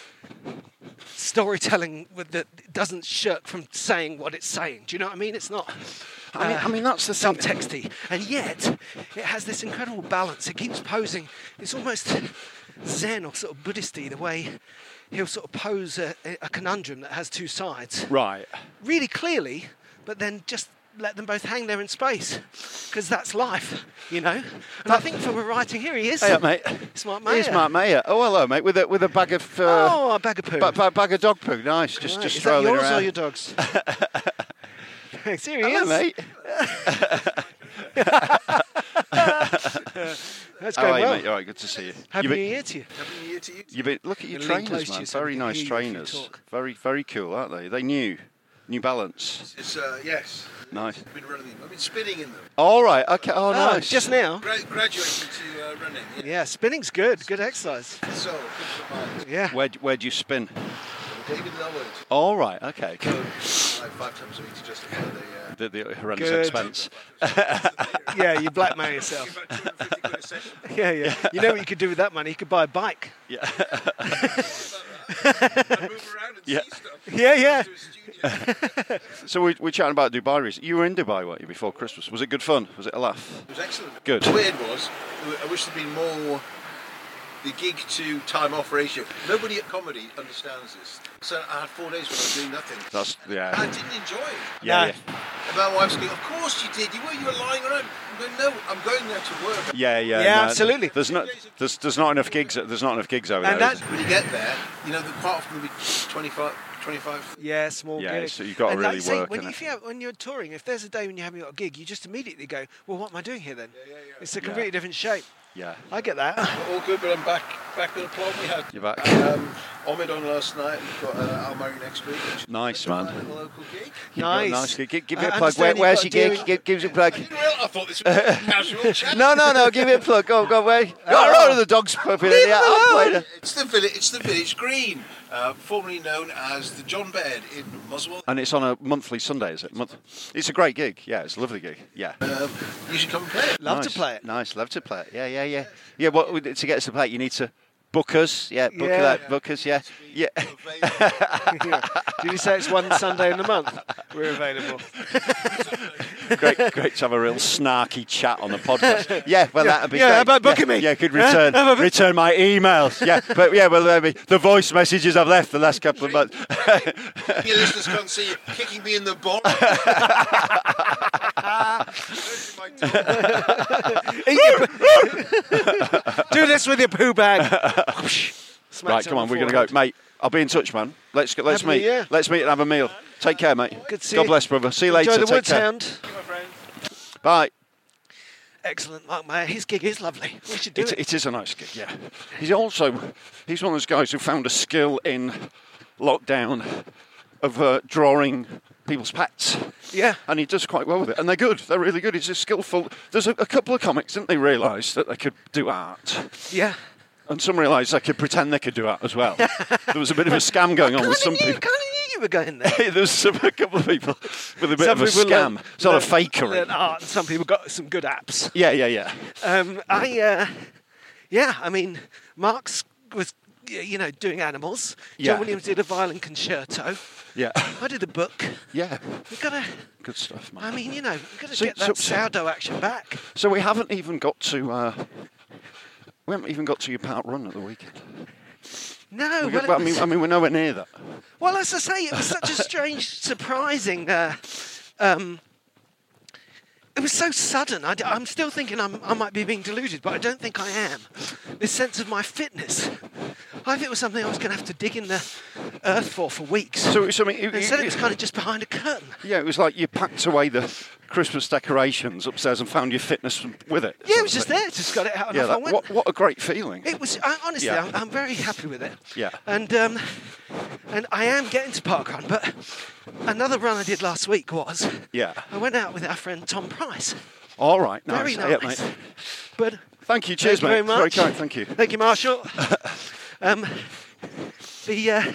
storytelling with that doesn't shirk from saying what it's saying. Do you know what I mean? It's not. I mean, uh, I mean that's the thing. subtexty, and yet it has this incredible balance. It keeps posing. It's almost Zen or sort of Buddhisty, the way he'll sort of pose a, a conundrum that has two sides Right. really clearly, but then just let them both hang there in space, because that's life, you know. And I think from a writing here, he is. Hey, up, mate. It's Mark Mayer. Here's Mark Mayer. Oh, hello, mate. With a with a bag of uh, oh, a bag of poo. ba- ba- bag of dog poo. Nice. Just Right. just Is that strolling yours around. or your dog's? Here he Hello, is. mate. That's How going are you, well. mate? All right, good to see you. Happy you New Year to you. Happy New Year to you. You been, look at your Gonna lean trainers, close to man. you so Very we can nice hear you if you trainers. talk. Very, very cool, aren't they? They new, New Balance. It's uh, yes. Nice. I've been running them. I've been spinning in them. All right. Okay. Oh, Oh, nice. just now. Gra- graduating to uh, running. Yeah. Yeah, spinning's good. Good exercise. So good for mind. Yeah. Where where do you spin? David Elwood. All right. Okay. So like five times a week to justify the. Uh, The, the horrendous Good. expense. Yeah, you blackmail yourself. about two hundred fifty quid a session. Yeah, yeah. You know what you could do with that money? You could buy a bike. Yeah. I move around and Yeah. see stuff. Yeah, yeah. To a studio. So we, we're chatting about Dubai recently. You were in Dubai, weren't you, before Christmas? Was it good fun? Was it a laugh? It was excellent. Good. The weird was, I wish there'd been more the gig to time off ratio. Nobody at comedy understands this. So I had four days when I was doing nothing. That's And I yeah. didn't enjoy it. Yeah. No. Yeah. And my wife's going, of course you did. You were, you were lying around. I'm going, no, I'm going there to work. Yeah, yeah, Yeah, no, absolutely. There's not, there's, there's not enough gigs. There's not enough gigs over And there. that- is there? When you get there, you know, the quite often will be twenty-five, twenty-five. Yeah, small Yeah, gig. so you've got to And like really you say, work, when, innit? you, if you have, when you're touring, if there's a day when you haven't got a gig, you just immediately go, well, what am I doing here then? It's a completely different shape. Yeah. I get that. All good, but I'm back back with the plan we had. You're back. Um, Omid on last night. We've got uh, Al Murray next week. Which Nice, is man. A little local gig. Nice. Nice. Give, give, give I it a plug. understand Where, you've where's got your a gig? deal- Give, give us a plug. I didn't realise. I thought this was a casual chat. No, no, no. Give me a plug. Go, go away. Oh, no, the dog's pupping. Leave Yeah, him I'll play alone. the- It's the village. It's the Village Green, uh, formerly known as the John Baird in Muswell. And it's on a monthly Sunday, is it? Month. It's a great gig. Yeah, it's a lovely gig. Yeah. Um, you should come and play it. Love nice. to play it. Nice. Love to play it. Yeah, yeah, yeah. Yeah. What would- to get us to play it, you need to book us. Yeah. Book Yeah. that. Book us. Yeah. Yeah. Yeah. Did you say it's one Sunday in the month? We're available. great, great to have a real snarky chat on the podcast. Yeah, well, Yeah, that'd be yeah, great. how about booking yeah, me? Yeah, could Huh? return How about book- return my emails. Yeah, but yeah, well, maybe the voice messages I've left the last couple of months. Your listeners can't see you kicking me in the ball. Do this with your poo bag. Smacks Right, it come on, the we're gonna go, forehead. mate. I'll be in touch, man. Let's go. Let's Happy New meet. Year. Let's meet and have a meal. Take care, mate. Good to see God you. bless, brother. See you Enjoy later. the Take Woods care. Hound. Bye. Excellent, Mark Mayer. His gig is lovely. We should do It, it. it is a nice gig, yeah. He's also, he's one of those guys who found a skill in lockdown of uh, drawing people's pets. Yeah. And he does quite well with it. And they're good. They're really good. He's just skillful. There's a, a couple of comics, didn't they realise that they could do art? Yeah. And some realised they could pretend they could do art as well. There was a bit of a scam going on Kind with of some knew, people. kind of knew you were going there. There was some, a couple of people with a bit Some of a people scam. learn- sort of learn- fakery. learn art, and some people got some good apps. Yeah, yeah, yeah. Um, I, uh, yeah, I mean, Mark's was, y- you know, doing animals. Yeah. John Williams did a violin concerto. Yeah. I did a book. Yeah. We've got to, Good stuff, man. I mean, you know, we've got to So- get that so- so- sourdough action back. So we haven't even got to. Uh, we haven't even got to your park run at the weekend. No, We- well, it I was- mean, I mean, we're nowhere near that. Well, as I say, it was such a strange, surprising. Uh, um, it was so sudden. I, am still thinking I'm, I might be being deluded, but I don't think I am. This sense of my fitness. I think it was something I was going to have to dig in the earth for for weeks. So, so I mean, it, Instead, it- it was kind of just behind a curtain. yeah, it was like you packed away the Christmas decorations upstairs and found your fitness with it. Yeah, it was just there. Just got it out and Yeah, off I that, went. what, what a great feeling. It was I, honestly, Yeah. I'm, I'm very happy with it. Yeah. And um, and I am getting to parkrun, but another run I did last week was Yeah. I went out with our friend Tom Price. All right, nice. Very Yeah, nice. mate. But Thank you. Cheers, thank you mate. very much. Very kind. Thank you. Thank you, Marshall. um, the uh,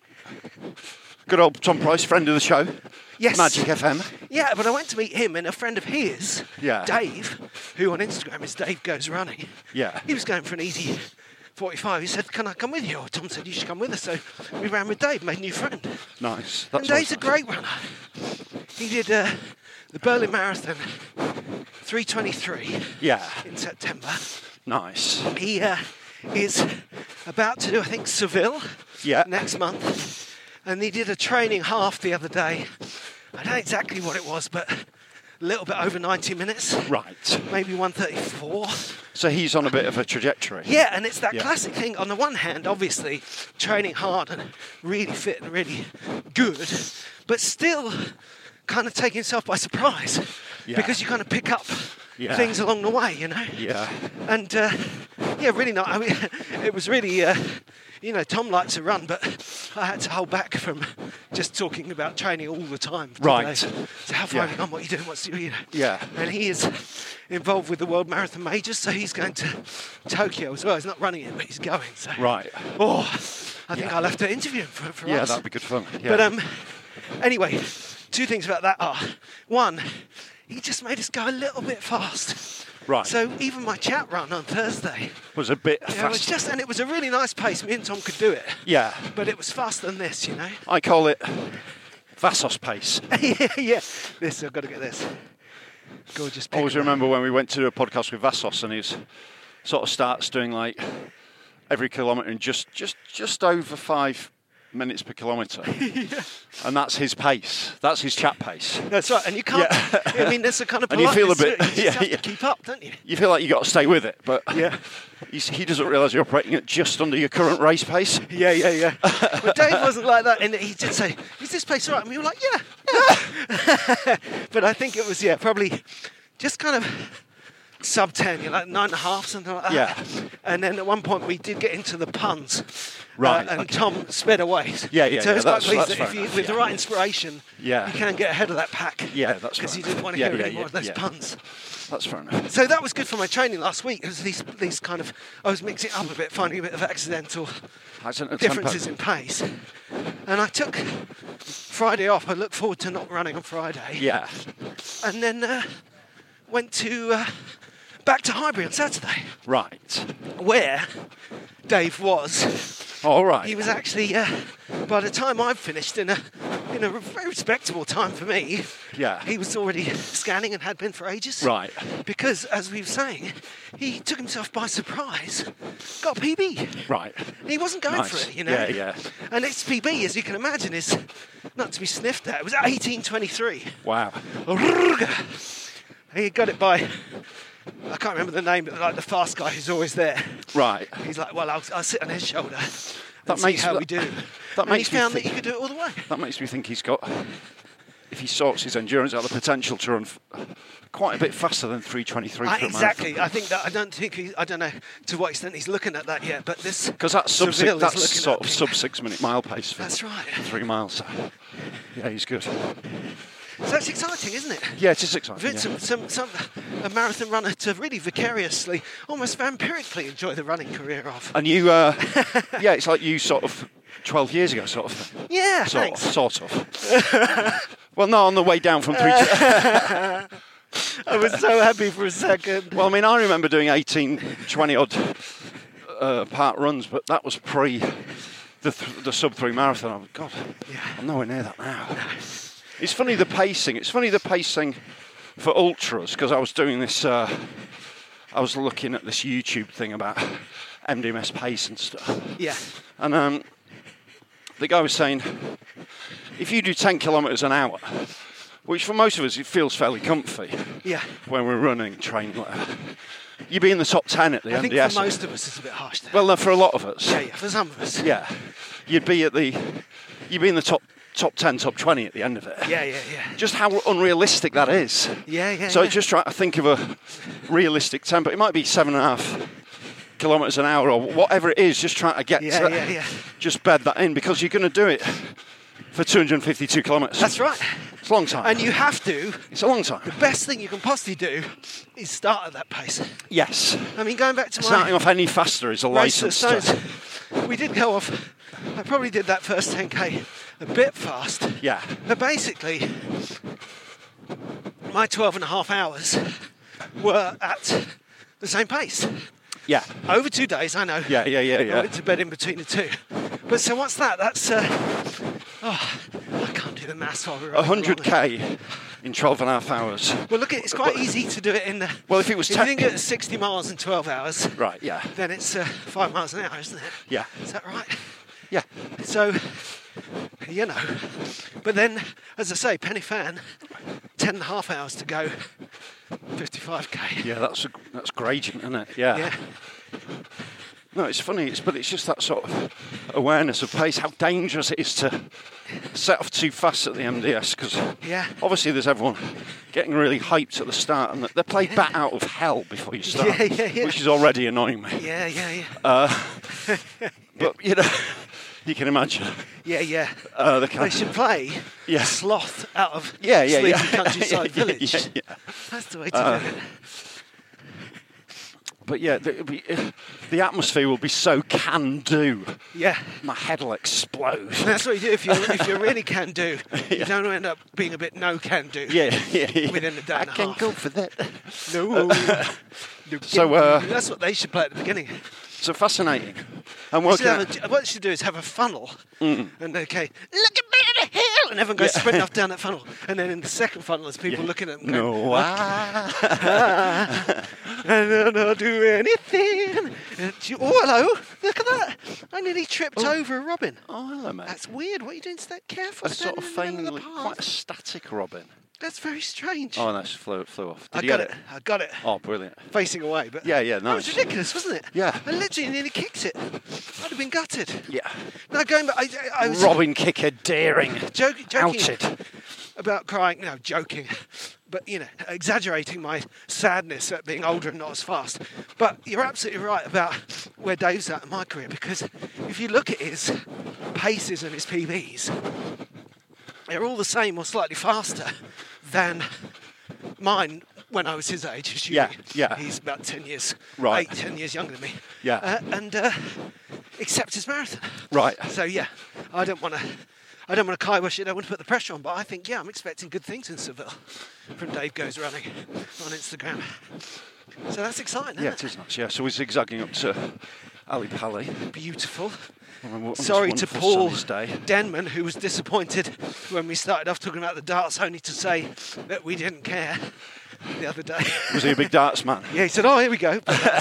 Good old Tom Price, friend of the show. Yes. Magic F M. yeah, but I went to meet him and a friend of his, Yeah. Dave, who on Instagram is Dave Goes Running. Yeah. He was going for an easy forty-five. He said, "Can I come with you?" Or Tom said, "You should come with us." So we ran with Dave, made a new friend. Nice. And That's Dave's a awesome. great runner. He did uh, the Berlin Marathon, three twenty-three Yeah. in September. Nice. He uh, is about to do, I think, Seville Yeah. next month. And he did a training half the other day. I don't know exactly what it was, but a little bit over ninety minutes. Right. Maybe one thirty-four. So he's on a bit of a trajectory. Yeah, and it's that Yeah. classic thing. On the one hand, obviously, training hard and really fit and really good, but still kind of taking himself by surprise Yeah. because you kind of pick up Yeah. things along the way, you know? Yeah. And, uh, yeah, really not. I mean, it was really, uh, you know, Tom likes to run, but I had to hold back from just talking about training all the time. today. Right. So how far Yeah. have you gone? What are you doing? What's you know? Yeah. And he is involved with the World Marathon Majors, so he's going to Tokyo as well. He's not running it, but he's going. So. Right. Oh, I think Yeah. I'll have to interview him for, for Yeah, us. that'd be good fun. Yeah. But um, anyway, two things about that are, one, he just made us go a little bit fast. Right. So even my chat run on Thursday, was a bit yeah, it was fast. just, and it was a really nice pace. Me and Tom could do it. Yeah. But it was faster than this, you know. I call it Vassos pace. yeah, yeah. This, I've got to get this. Gorgeous. I always picture. remember when we went to do a podcast with Vassos, and he was, sort of starts doing like every kilometre in just just just over five minutes per kilometre, yeah. and that's his pace. That's his chat pace. That's right, and you can't. Yeah. I mean, there's a kind of And you feel a politeness to bit- it. You just yeah, have yeah. to keep up, don't you? You feel like you got to stay with it, but Yeah. he's, he doesn't realise you're operating at just under your current race pace. Yeah, yeah, yeah. But Dave wasn't like that, and he did say, "Is this pace all right?" And we were like, "Yeah, yeah." But I think it was, yeah, probably just kind of sub ten, you know, like nine and a half, something like that. Yeah. And then at one point we did get into the puns. Right, Uh, and okay. Tom sped away. Yeah, yeah, So yeah, it's quite that's- pleased that's that fair if you, enough, with the yeah. right inspiration, Yeah. you can get ahead of that pack. Yeah, that's Because right. you didn't want to Yeah, hear yeah, any more yeah, of those yeah. puns. That's fair enough. So that was good for my training last week. It was these these kind of, I was mixing it up a bit, finding a bit of accidental Accidental differences tempo. in pace. And I took Friday off. I look forward to not running on Friday. Yeah. And then uh, went to uh, back to Highbury on Saturday, Right. where Dave was. All right. He was actually, uh, by the time I'd finished, in a in a very respectable time for me. Yeah. He was already scanning and had been for ages. Right. Because, as we were saying, he took himself by surprise, got a P B. Right. He wasn't going Nice. for it, you know. Yeah, yeah. And its P B, as you can imagine, is not to be sniffed at. It was eighteen twenty-three. Wow. He got it by, I can't remember the name, but like the fast guy who's always there. Right. He's like, well, I'll, I'll sit on his shoulder and That see makes- how that- we do. that and makes he me found that think- you could do it all the way. That makes me think he's got, if he sorts his endurance out, the potential to run f- quite a bit faster than three twenty-three I, for a exactly. marathon. I think that I don't think he, I don't know to what extent he's looking at that yet, but this Because that's sub Seville six, is that's looking sort at of me. sub six minute mile pace for That's right. three miles. So. Yeah, he's good. So it's exciting, isn't it? Yeah, it is exciting. For Yeah. some, some, some, a marathon runner to really vicariously, almost vampirically enjoy the running career of. And you, uh, yeah, it's like you sort of twelve years ago, sort of thing. Yeah, Sort thanks. of. Sort of. Well, no, on the way down from three. I was so happy for a second. Well, I mean, I remember doing eighteen, twenty odd uh, part runs, but that was pre the, th- the sub three marathon. I'm, God, Yeah. I'm nowhere near that now. It's funny the pacing. It's funny the pacing for ultras, because I was doing this. Uh, I was looking at this YouTube thing about M D M S pace and stuff, Yeah. and um, the guy was saying, if you do ten kilometres an hour, which for most of us it feels fairly comfy Yeah. when we're running, training, whatever, you'd be in the top ten at the I M think D S. for most of us it's a bit harsh. There. Well, no, for a lot of us. yeah, yeah. For some of us. Yeah. You'd be at the, you'd be in the top top ten, top twenty at the end of it. Yeah, yeah, yeah. Just how unrealistic that is. Yeah, yeah. So yeah. just try to think of a realistic tempo. It might be seven and a half kilometres an hour or whatever it is. Just trying to get Yeah, to, yeah, yeah. just bed that in, because you're going to do it for two hundred fifty-two kilometres. That's right. It's a long time. And you have to. it's a long time. The best thing you can possibly do is start at that pace. Yes. I mean, going back to my Starting off any faster is a race at license to. Stones, we did go off. I probably did that first ten K a bit fast. Yeah. But basically, my twelve and a half hours were at the same pace. Yeah. Over two days, I know. Yeah, yeah, yeah, I yeah. went to bed in between the two. But so what's that? That's, uh, oh, I can't do the maths while we're one hundred K in twelve and a half hours. Well, look, it's quite easy to do it in the. Well, if it was if ten- you think it's sixty miles in twelve hours, Right, yeah. then it's uh, five miles an hour, isn't it? Yeah. Is that right? Yeah. So, you know. But then, as I say, Penny Fan, ten and a half hours to go fifty-five k. Yeah, that's a, that's gradient, isn't it? Yeah. Yeah. No, it's funny, it's, but it's just that sort of awareness of pace, how dangerous it is to set off too fast at the M D S, because Yeah. obviously there's everyone getting really hyped at the start, and they play bat out of hell before you start, Yeah, yeah, yeah. which is already annoying me. Yeah, yeah, yeah. Uh, but, you know, you can imagine. yeah, yeah. Uh, the They kind should play Yeah. Sloth out of Yeah, yeah, Sleepy yeah. Countryside Yeah, Village. yeah, yeah. That's the way to Uh, do it. But yeah, the, it'll be, the atmosphere will be so can-do. Yeah. My head will explode. And that's what you do if you if you really can do. You Yeah. don't end up being a bit no can do. Yeah, yeah, yeah. Within a day I and a can half. go for that. No. No So, can uh, do. That's what they should play at the beginning. So fascinating. I'm You should working have at, a, what you should do is have a funnel, and okay, look at me in the hill, and everyone goes Yeah. sprinting off down that funnel, and then in the second funnel, there's people looking at them. No, going, ah. I don't do anything. And you- oh, hello! Look at that! I nearly tripped over a robin. Oh, hello, mate. That's weird. What are you doing? Stay careful. a sort of standing in the faintly, middle of quite the a path. static robin. That's very strange. Oh, no, it flew, flew off. Did I you got get it. I got it. Oh, brilliant. Facing away, but Yeah, yeah, that was nice. ridiculous, wasn't it? Yeah. I literally nearly kicked it. I'd have been gutted. Yeah. Now going back, I, I I was Robin kicker daring. joking, joking Outed. about crying. No, joking, but you know, exaggerating my sadness at being older and not as fast. But you're absolutely right about where Dave's at in my career, because if you look at his paces and his P Bs, they're all the same or slightly faster than mine when I was his age. Assuming Yeah, yeah. He's about ten years, Right. eight, ten years younger than me. Yeah. Uh, and uh, except his marathon. Right. So yeah, I don't want to. I don't want to kibosh it. I don't want to put the pressure on, but I think yeah, I'm expecting good things in Seville from Dave Goes Running on Instagram. So that's exciting. Isn't Yeah, it? it is nice. Yeah, so we're zigzagging up to Ali Pali. Beautiful. on a- on this Sorry to wonderful Paul sunny day. Denman, who was disappointed when we started off talking about the darts, only to say that we didn't care the other day. Was he a big darts man? Yeah, he said, "Oh, here we go." But that's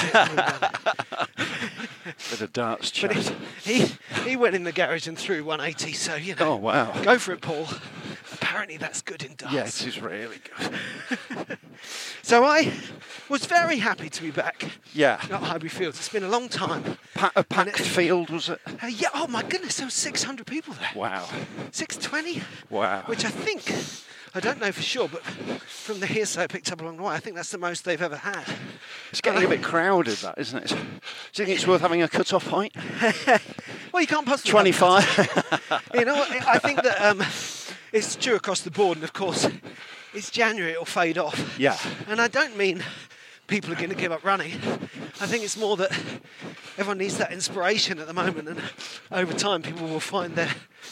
it. Bit of darts But chat. he, he he went in the garage and threw one eighty. So you know, Oh, wow. go for it, Paul. Apparently, that's good in darts. Yeah, it is really good. So I was very happy to be back Yeah. at Highbury Fields. It's been a long time. Pa- a And packed it- field, was it? Uh, yeah. Oh my goodness, there were six hundred people there. Wow. six twenty. Wow. Which I think, I don't know for sure, but from the hearsay I picked up along the way, I think that's the most they've ever had. It's getting a bit crowded, that, isn't it? Do you think it's worth having a cut-off point? Well, you can't possibly. have twenty-five. You know what? I think that um, it's true across the board, and of course, it's January, it'll fade off. Yeah. And I don't mean people are going to give up running. I think it's more that everyone needs that inspiration at the moment, and over time, people will find their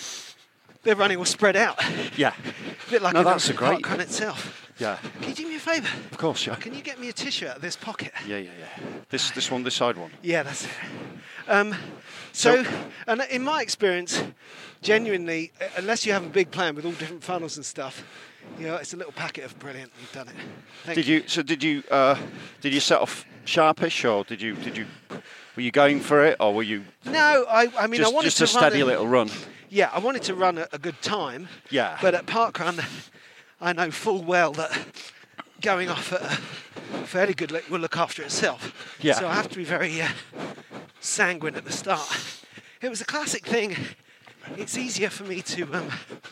their running will spread out. Yeah. A bit like No, a that's a great- parkrun itself. Yeah. Can you do me a favour? Of course, yeah. Can you get me a tissue out of this pocket? Yeah, yeah, yeah. This, this one, this side one. Yeah, that's it. Um, so, So- and in my experience, genuinely, uh, unless you have a big plan with all different funnels and stuff, you know, it's a little packet of brilliant. You've done it. Thank Did you? So did you? Uh, did you set off sharpish, or did you? Did you? Were you going for it, or were you No, I, I mean, just, I wanted just to a steady run a, little run? Yeah, I wanted to run a, a good time. Yeah. But at parkrun, I know full well that going off at a fairly good lick will look after itself. Yeah. So I have to be very uh, sanguine at the start. It was a classic thing. It's easier for me to um,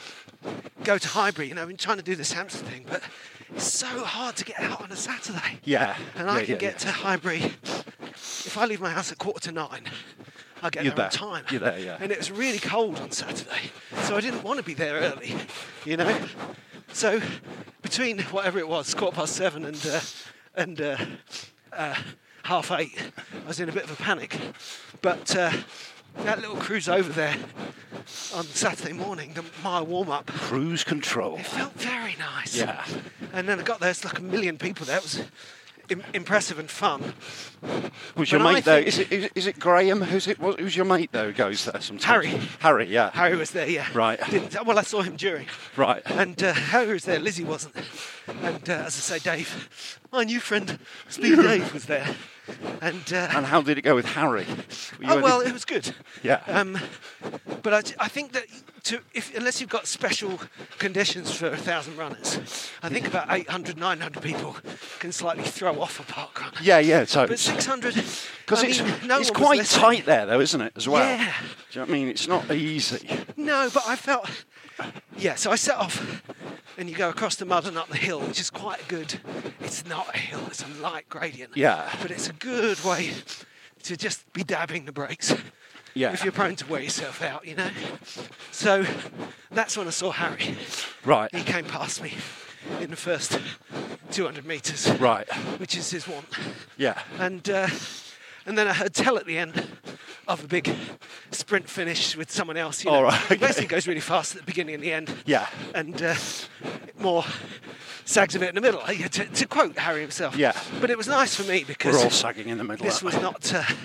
go to Highbury. You know, I've been trying to do this Hampstead thing, but it's so hard to get out on a Saturday. Yeah. And I Yeah, can yeah, get yeah. to Highbury. If I leave my house at quarter to nine, I get You're there on there. time. You're there, yeah. And it was really cold on Saturday, so I didn't want to be there early, you know. So between whatever it was, quarter past seven and uh, and uh, uh, half eight, I was in a bit of a panic. But uh, that little cruise over there on Saturday morning, the mile warm up, Cruise control. it felt very nice. Yeah. And then I got there, it's like a million people there. It was im- impressive and fun. Was your But I mate there? think- Is it, is it? Is it Graham? Who's it? what- Who's your mate though? Who goes there sometimes? Harry. Harry. Yeah. Harry was there, yeah. Right. Didn't, well, I saw him during. Right. And uh, Harry was there, Lizzie wasn't. And uh, as I say, Dave, my new friend, Speedy Dave, was there. And, uh, And how did it go with Harry? Were you oh, any- well, it was good. Yeah. Um, but I, I think that to, if, unless you've got special conditions for a thousand runners, I think about eight hundred, nine hundred people can slightly throw off a park run. yeah, yeah. So But six hundred, because I it's, mean, no it's one was quite listening. tight there, though, isn't it? As well. Yeah. Do you know what I mean? It's not easy. No, but I felt, yeah, so I set off and you go across the mud and up the hill, which is quite good. It's not a hill, it's a light gradient. Yeah. But it's a good way to just be dabbing the brakes. Yeah. If you're prone to wear yourself out, you know. So that's when I saw Harry. Right. He came past me in the first two hundred metres. Right. Which is his want. Yeah. And uh, and then I heard tell at the end of a big sprint finish with someone else. You know. All right, He okay. basically goes really fast at the beginning and the end. Yeah. And uh, more sags a bit in the middle, uh, to, to quote Harry himself. Yeah. But it was nice for me because We're all sagging in the middle. this aren't was we? not. Uh,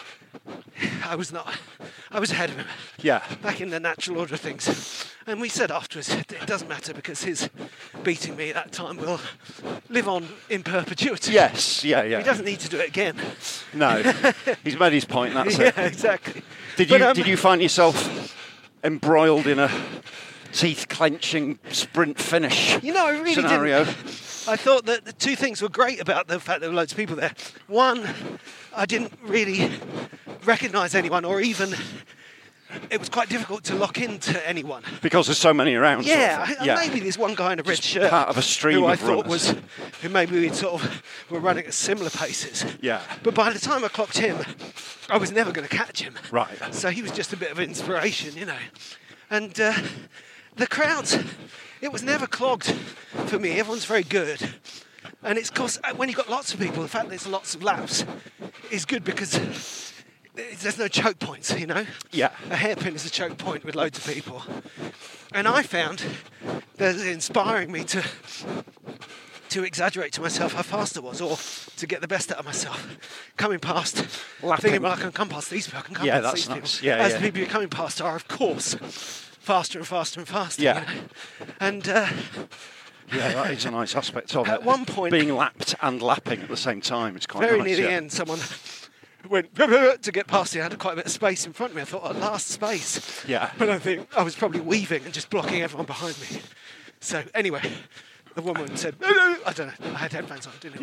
I was not. I was ahead of him. Yeah. Back in the natural order of things. And we said afterwards, it doesn't matter because his beating me at that time will live on in perpetuity. Yes. Yeah. Yeah. He doesn't need to do it again. No. He's made his point. That's yeah, it. exactly. Did But, you um, Did you find yourself embroiled in a teeth clenching sprint finish? You know, I really scenario? didn't. I thought that the two things were great about the fact there were loads of people there. One, I didn't really recognise anyone, or even it was quite difficult to lock into anyone. Because there's so many around. sort of Yeah, thing. I- yeah. maybe there's one guy in a red Just shirt part of a stream who I of thought runners. was, who maybe we sort of were running at similar paces. Yeah. But by the time I clocked him, I was never going to catch him. Right. So he was just a bit of inspiration, you know. And uh, the crowds, it was never clogged for me. Everyone's very good. And it's course when you've got lots of people, the fact that there's lots of laps is good because there's no choke points, you know? Yeah. A hairpin is a choke point with loads of people. And I found that it's inspiring me to to exaggerate to myself how fast I was, or to get the best out of myself. Coming past, Lapping. thinking, well, I can come past these people, I can come Yeah, past that's these nice. people. Yeah, As yeah. the people you're coming past are, of course, faster and faster and faster. Yeah. You know? And uh, Yeah, that is a nice aspect of it. At one point- being lapped and lapping at the same time, it's quite very nice. near the yeah. end, someone went to get past me. I had quite a bit of space in front of me. I thought, oh, last space. Yeah. But I think I was probably weaving and just blocking everyone behind me. So anyway, the woman said, no, no, I don't know. I had headphones on, didn't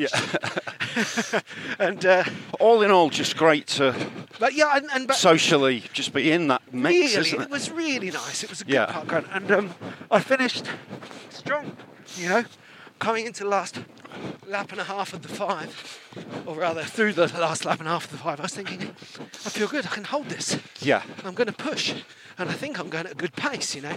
I? and uh, All in all, just great to but yeah, and, and but socially just be in that mix, really, isn't it it? was really nice. It was a good Yeah. park run, and um, I finished strong. You know, coming into the last lap and a half of the five, or rather through the last lap and a half of the five, I was thinking, I feel good. I can hold this. Yeah. I'm going to push, and I think I'm going at a good pace. You know,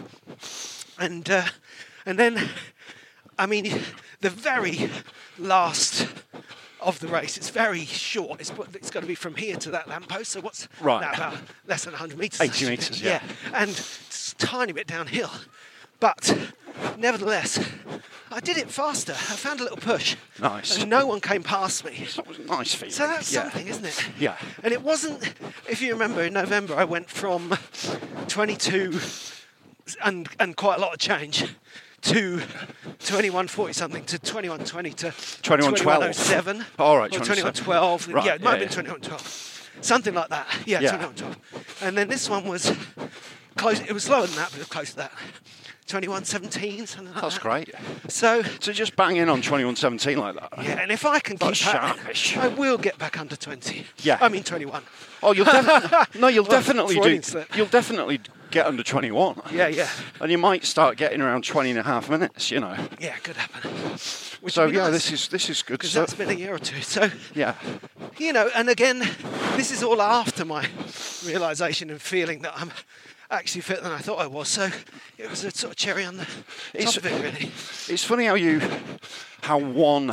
and uh, and then, I mean, the very last of the race, it's very short. It's it's got to be from here to that lamppost. So what's Right. that, about less than one hundred metres? eighty actually. metres, yeah. And it's a tiny bit downhill. But nevertheless, I did it faster. I found a little push. Nice. And no one came past me. That was a nice feeling. So that's yeah. something, isn't it? Yeah. And it wasn't, if you remember, in November I went from twenty-two and, and quite a lot of change to twenty-one forty something to twenty-one twenty to twenty-one twelve. oh seven. All right, Or twenty-seven. twenty-one twelve. Right, Yeah, it might yeah, have been yeah. twenty-one twelve. Something like that. Yeah, Yeah. twenty-one twelve. And then this one was close, it was slower than that, but it was close to that. twenty-one seventeen, something like That's that. great. So, To just bang in on twenty-one seventeen like that. yeah, and if I can That's keep at sharpish. it, I will get back under twenty. Yeah. I mean twenty-one. Oh, you'll definitely no, you'll Well, definitely Freudian do. slip. You'll definitely get under twenty-one. Yeah, yeah. And you might start getting around twenty and a half minutes. You know. Yeah, could happen. Which So would be yeah, nice, this is this is good because stuff. that's been a year or two. So, Yeah. you know, and again, this is all after my realisation and feeling that I'm actually fitter than I thought I was. So it was a sort of cherry on the It's- top of it, really. It's funny how you, how one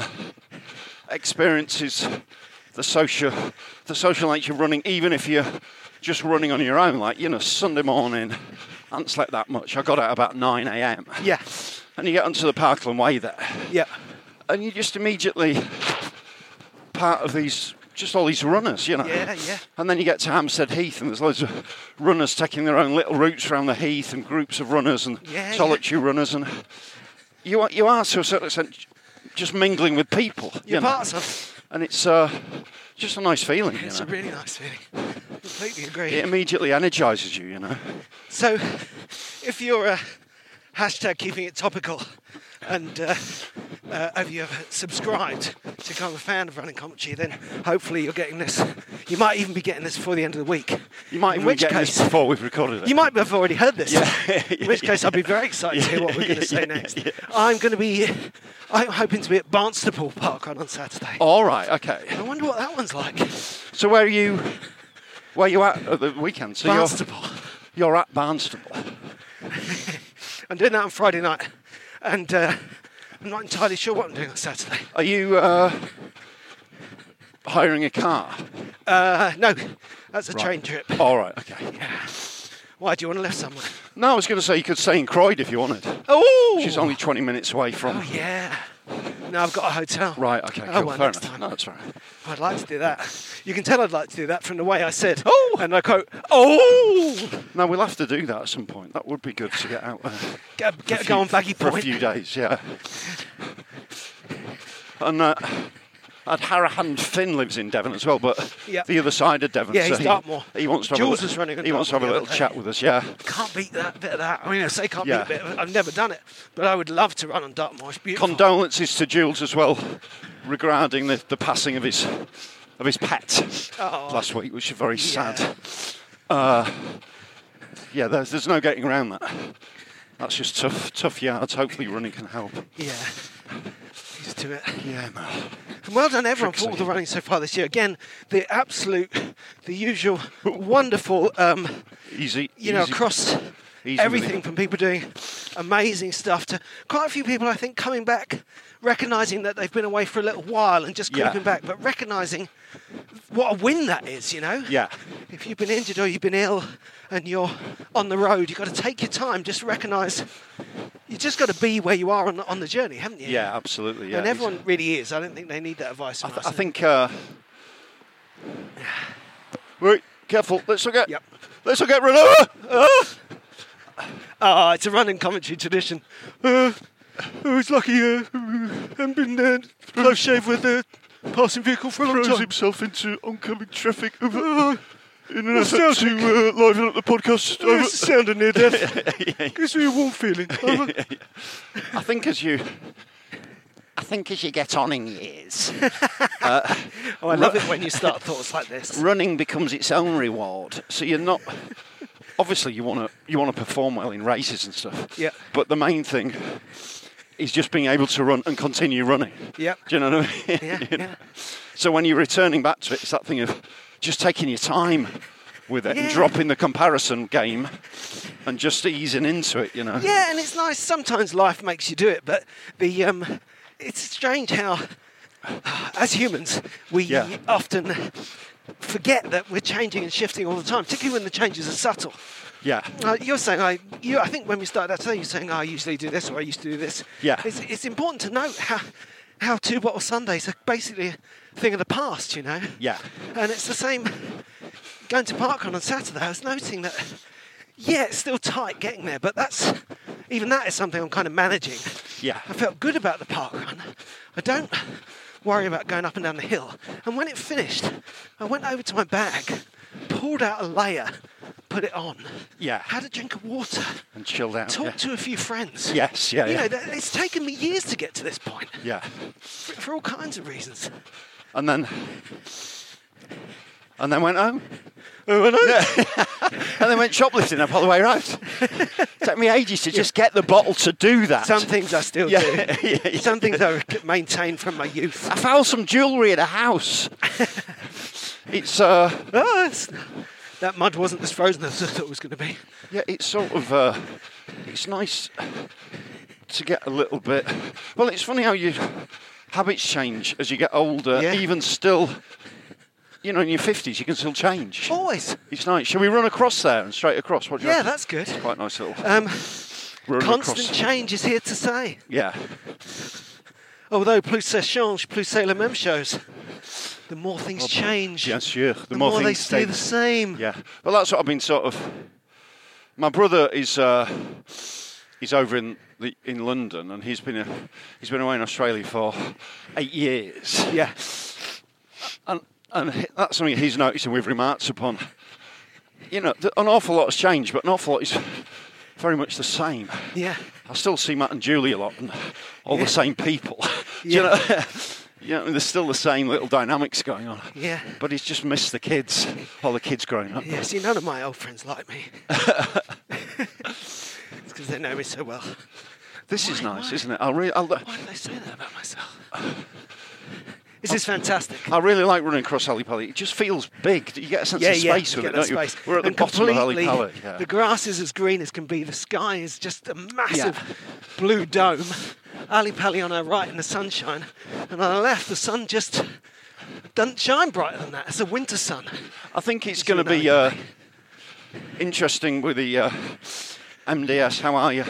experiences the social, the social nature of running, even if you're just running on your own. Like, you know, Sunday morning, I hadn't slept that much. I got out about nine a.m. Yeah, And you get onto the Parkland Way there, yeah, and you're just immediately part of these, just all these runners, you know. yeah, yeah. And then you get to Hampstead Heath, and there's loads of runners taking their own little routes around the heath, and groups of runners and Yeah, solitary runners, and you are, you are to a certain extent just mingling with people. You're you know. part of something. And it's uh, just a nice feeling. It's you a know? really nice feeling. Completely agree. It immediately energises you, you know. So, if you're uh, hashtag keeping it topical, and uh, uh, have you ever subscribed to become a fan of running commentary, then hopefully you're getting this. You might even be getting this before the end of the week. You might in even which get case, this before we've recorded it. You might have already heard this. Yeah. In which case, I'll be very excited to hear what we're going to say Yeah, next. yeah. I'm going to be. I'm hoping to be at Barnstaple Park Run on Saturday. All right, okay. I wonder what that one's like. So where are you? Where are you at at the weekend? So Barnstaple. You're, you're at Barnstaple. I'm doing that on Friday night, and uh, I'm not entirely sure what I'm doing on Saturday. Are you uh, hiring a car? Uh, no, that's a Right. train trip. All right, okay. Yeah. Why, do you want to live somewhere? No, I was going to say you could stay in Croydon if you wanted. Oh! She's only twenty minutes away from. Oh, yeah. No, I've got a hotel. Right, okay, Oh, cool, well, fair next enough. time. No, that's right. I'd like to do that. You can tell I'd like to do that from the way I said, oh! And I quote, oh! No, we'll have to do that at some point. That would be good to get out there. Get, for a get few- go on baggy for point. a few days, yeah. And uh, and Harahan Finn lives in Devon as well, but Yep. the other side of Devon. Yeah, so he's he, Dartmoor. He wants to have Jules a, li- was running at He wants to have a Dartmoor little the other chat with us, yeah. Can't beat that bit of that. I mean, I say can't Yeah. beat a bit of it. I've never done it, but I would love to run on Dartmoor. It's beautiful. Condolences to Jules as well regarding the, the passing of his of his pet Oh. last week, which is very Yeah. sad. Uh, yeah, there's there's no getting around that. That's just tough tough yards. Hopefully, running can help. Yeah. Used to it. Yeah, man. And well done, everyone, for all Trixie. the running so far this year. Again, the absolute, the usual, wonderful, um, Easy. you know, easy. across Easy everything with from people doing amazing stuff to quite a few people, I think, coming back, recognising that they've been away for a little while and just Yeah. creeping back, but recognising what a win that is, you know? Yeah. If you've been injured or you've been ill and you're on the road, you've got to take your time, just recognise you just got to be where you are on the, on the journey, haven't you? Yeah, absolutely. Yeah, and everyone easy. really is. I don't think they need that advice from I, th- us. I think. Uh, wait, careful. Let's not get. Yep. Let's not get run over. Oh, oh, it's a running commentary tradition. Uh, I was lucky. Uh, haven't been uh, close shave with a passing vehicle for a long Throws time. himself into oncoming traffic over, in an effort nostalgic. to uh, liven up the podcast. Oh, it's the sound of near death. Yeah. Gives me a warm feeling. Over. I think as you, I think as you get on in years, Oh, I love it when you start thoughts like this. running becomes its own reward. So you're not. Obviously, you want to you want to perform well in races and stuff. Yeah. But the main thing is just being able to run and continue running. Yep. Do you know what I mean? Yeah, You know? yeah. So when you're returning back to it, it's that thing of just taking your time with it and Yeah. dropping the comparison game and just easing into it, you know. Yeah, and it's nice. Sometimes life makes you do it, but the um, it's strange how, as humans, we Yeah. often forget that we're changing and shifting all the time, particularly when the changes are subtle. Yeah. Uh, you're saying, I, you, I think when we started that today, you're saying, oh, I usually do this or I used to do this. Yeah. It's, it's important to note how, how two bottle Sundays are basically a thing of the past, you know? Yeah. And it's the same going to Parkrun on Saturday. I was noticing that, yeah, it's still tight getting there, but that's, even that is something I'm kind of managing. Yeah. I felt good about the Parkrun. I don't worry about going up and down the hill. And when it finished, I went over to my bag, pulled out a layer, put it on. Yeah. Had a drink of water. And chilled out. Talked yeah. to a few friends. Yes, yeah, You yeah. know, that, it's taken me years to get to this point. Yeah. For, for all kinds of reasons. And then and then went home. Oh, I know. Yeah. And then went shoplifting up all the way around. Took me ages to just get the bottle to do that. Some things I still Yeah, do. yeah, yeah. Some things I maintain from my youth. I found some jewellery at a house. It's uh Oh, it's, that mud wasn't as frozen as I thought it was going to be. yeah, it's sort of uh it's nice to get a little bit. Well, it's funny how your habits change as you get older. Yeah. Even still, you know, in your fifties, you can still change. Always. It's nice. Shall we run across there and straight across? What do you Yeah, reckon? that's good. Quite nice little Um, run constant across. change is here to stay. Yeah, Although plus ça change, plus c'est le même chose. The more things change, bien sûr. The, the more, more they things stay the same. Yeah. Well, that's what I've been sort of. My brother is uh, he's over in the in London, and he's been a, he's been away in Australia for eight years. Yeah. And and he- that's something he's noticing we've remarked upon. You know, th- an awful lot has changed, but an awful lot is very much the same. Yeah. I still see Matt and Julie a lot, and all Yeah. the same people. Do you Yeah. know? You know, there's still the same little dynamics going on. Yeah. But he's just missed the kids, all the kids growing up. Yeah, see, none of my old friends like me. It's because they know me so well. This is Why- nice, why? isn't it? I really, I, Why did I say that about myself? This is fantastic. I really like running across Ali Pali. It just feels big. You get a sense Yeah, of yeah, space you with get it, that don't you? space. We're at the And bottom of Ali completely, Pali. Yeah. The grass is as green as can be. The sky is just a massive Yeah. blue dome. Ali Pali on our right in the sunshine, and on our left the sun just doesn't shine brighter than that. It's a winter sun. I think it's As going to you be know. uh, interesting with the uh, M D S, how I uh,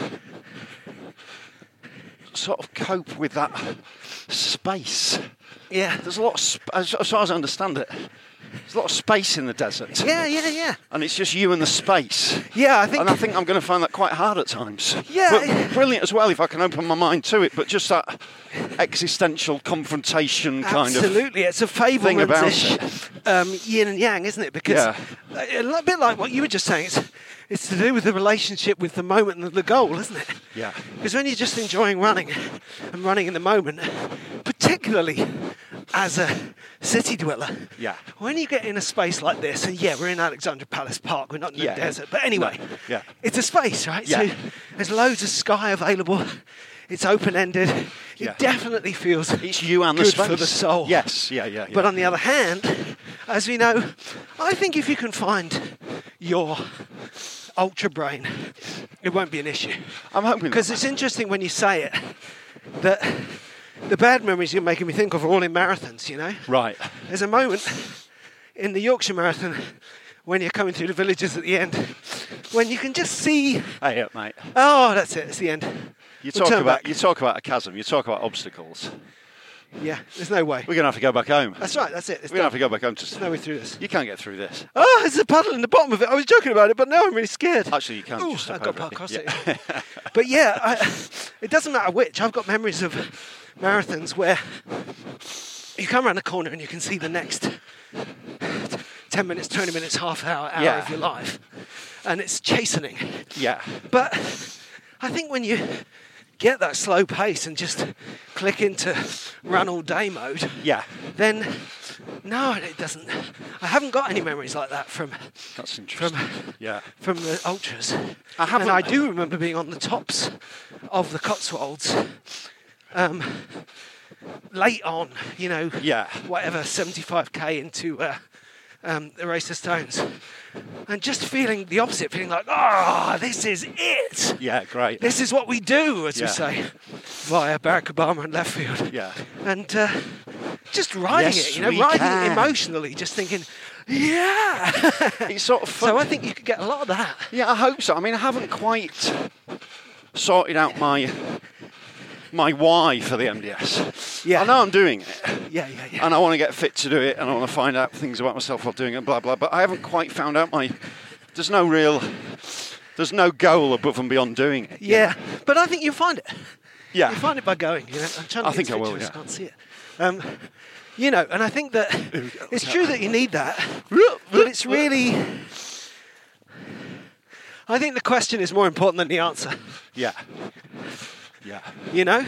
sort of cope with that space. Yeah. There's a lot of, sp- as, as far as I understand it, there's a lot of space in the desert. Yeah, yeah, yeah. And it's just you and the space. Yeah, I think. And I think I'm going to find that quite hard at times. Yeah. But brilliant as well if I can open my mind to it, but just that existential confrontation kind of Absolutely, it's a thing about Fableman's-ish um, yin and yang, isn't it? Because Yeah. a little bit like what you were just saying, it's, it's to do with the relationship with the moment and the goal, isn't it? Yeah. Because when you're just enjoying running and running in the moment, particularly as a city dweller, Yeah. when you get in a space like this, and yeah, we're in Alexandra Palace Park, we're not in Yeah. the desert, but anyway, No. Yeah. it's a space, right? Yeah. So there's loads of sky available. It's open-ended. It Yeah. definitely feels It's you and the good space. for the soul. Yes, yeah, yeah, yeah. But on the other hand, as we know, I think if you can find your ultra brain, it won't be an issue. I'm hoping Because that. it's interesting when you say it that the bad memories you're making me think of are all in marathons, you know? Right. There's a moment in the Yorkshire Marathon when you're coming through the villages at the end when you can just see, Hey up, mate. oh, that's it, it's the end. You We'll talk turn about back. you talk about a chasm. You talk about obstacles. Yeah, there's no way. We're gonna have to go back home. That's right, that's it. It's We're gonna have done. to go back home to. There's no way through this. You can't get through this. Oh, there's a puddle in the bottom of it. I was joking about it, but now I'm really scared. Actually, you can't. Ooh, just I step got over part it. across Yeah. it. But yeah, I, it doesn't matter which. I've got memories of marathons where you come around the corner and you can see the next ten minutes, twenty minutes, half hour, hour Yeah. of your life. And it's chastening. Yeah. But I think when you get that slow pace and just click into run all day mode, Yeah. then no, it doesn't. I haven't got any memories like that from That's interesting. yeah. from the ultras. I haven't- and I do remember being on the tops of the Cotswolds um, late on, you know, Yeah. whatever, seventy-five k into uh, um, the Race to Stones. And just feeling the opposite, feeling like, oh, this is it. Yeah. Great. This is what we do, as Yeah. we say, via Barack Obama and left field. Yeah. And uh, just riding Yes, it, you know, we riding can. it emotionally, just thinking, yeah. It's sort of fun. So I think you could get a lot of that. Yeah, I hope so. I mean, I haven't quite sorted out my my why for the M D S. Yeah. I know I'm doing it, Yeah, yeah, yeah. and I want to get fit to do it, and I want to find out things about myself while doing it, blah blah. But I haven't quite found out my. There's no real. There's no goal above and beyond doing it. Yeah, but I think you'll find it. Yeah. You find it by going. You know, I'm trying to I get think this I will, picture, yeah. I can't see it. Um, you know, and I think that it's true that you need that, but it's really. I think the question is more important than the answer. Yeah. Yeah. You know,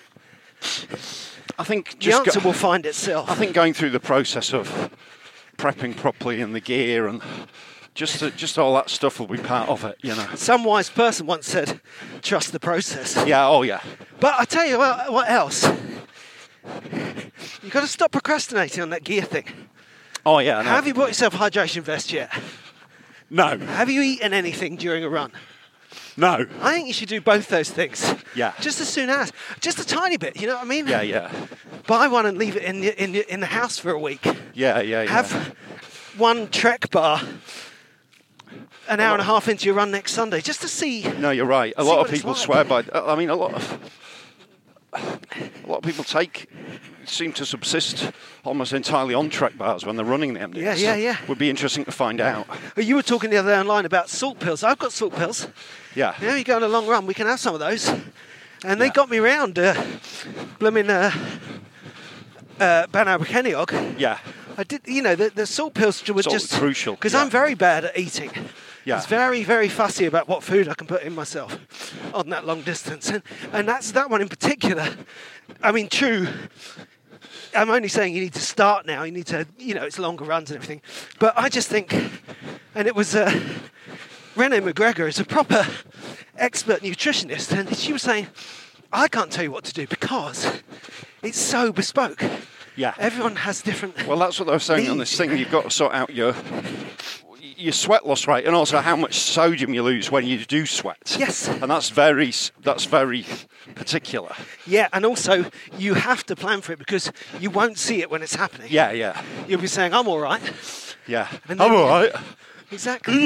I think the just answer go- will find itself. I think going through the process of prepping properly in the gear and just uh, just all that stuff will be part of it, you know. Some wise person once said, "Trust the process." Yeah. Oh yeah. But I tell you what, what else? You've got to stop procrastinating on that gear thing. Oh yeah. I know. Have you bought yourself a hydration vest yet? No. Have you eaten anything during a run? No. I think you should do both those things. Yeah. Just as soon as, just a tiny bit. You know what I mean? Yeah. Yeah. Buy one and leave it in the, in the, in the house for a week. Yeah. Yeah. Yeah. Have one Trek bar an hour and a half into your run next Sunday, just to see. No, you're right. A See lot what of it's people like. swear by. I mean, a lot of a lot of people take seem to subsist almost entirely on Trek bars when they're running the M D S. Yeah, yeah, yeah. Would be interesting to find out. You were talking the other day online about salt pills. I've got salt pills. Yeah. You know, you go on a long run, we can have some of those. And they Yeah. got me round uh, blooming uh, uh, Banau Kennyog Yeah. I did, you know, the, the salt pills were Salt just is crucial, because yeah. I'm very bad at eating. Yeah. I was very, very fussy about what food I can put in myself on that long distance, and and that's that one in particular. I mean, true. I'm only saying you need to start now. You need to, you know, it's longer runs and everything. But I just think, and it was uh, Renee McGregor is a proper expert nutritionist, and she was saying, I can't tell you what to do because it's so bespoke. Yeah. Everyone has different. Well, that's what I was saying on this thing. You've got to sort out your your sweat loss rate, and also how much sodium you lose when you do sweat. Yes. And that's very that's very particular. Yeah, and also you have to plan for it because you won't see it when it's happening. Yeah, yeah, You'll be saying, I'm all right. yeah. And I'm then- all right. Exactly.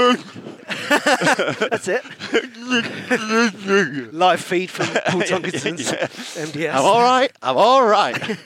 That's it. Live feed from Paul Tonkinson's M D S. I'm all right. I'm all right.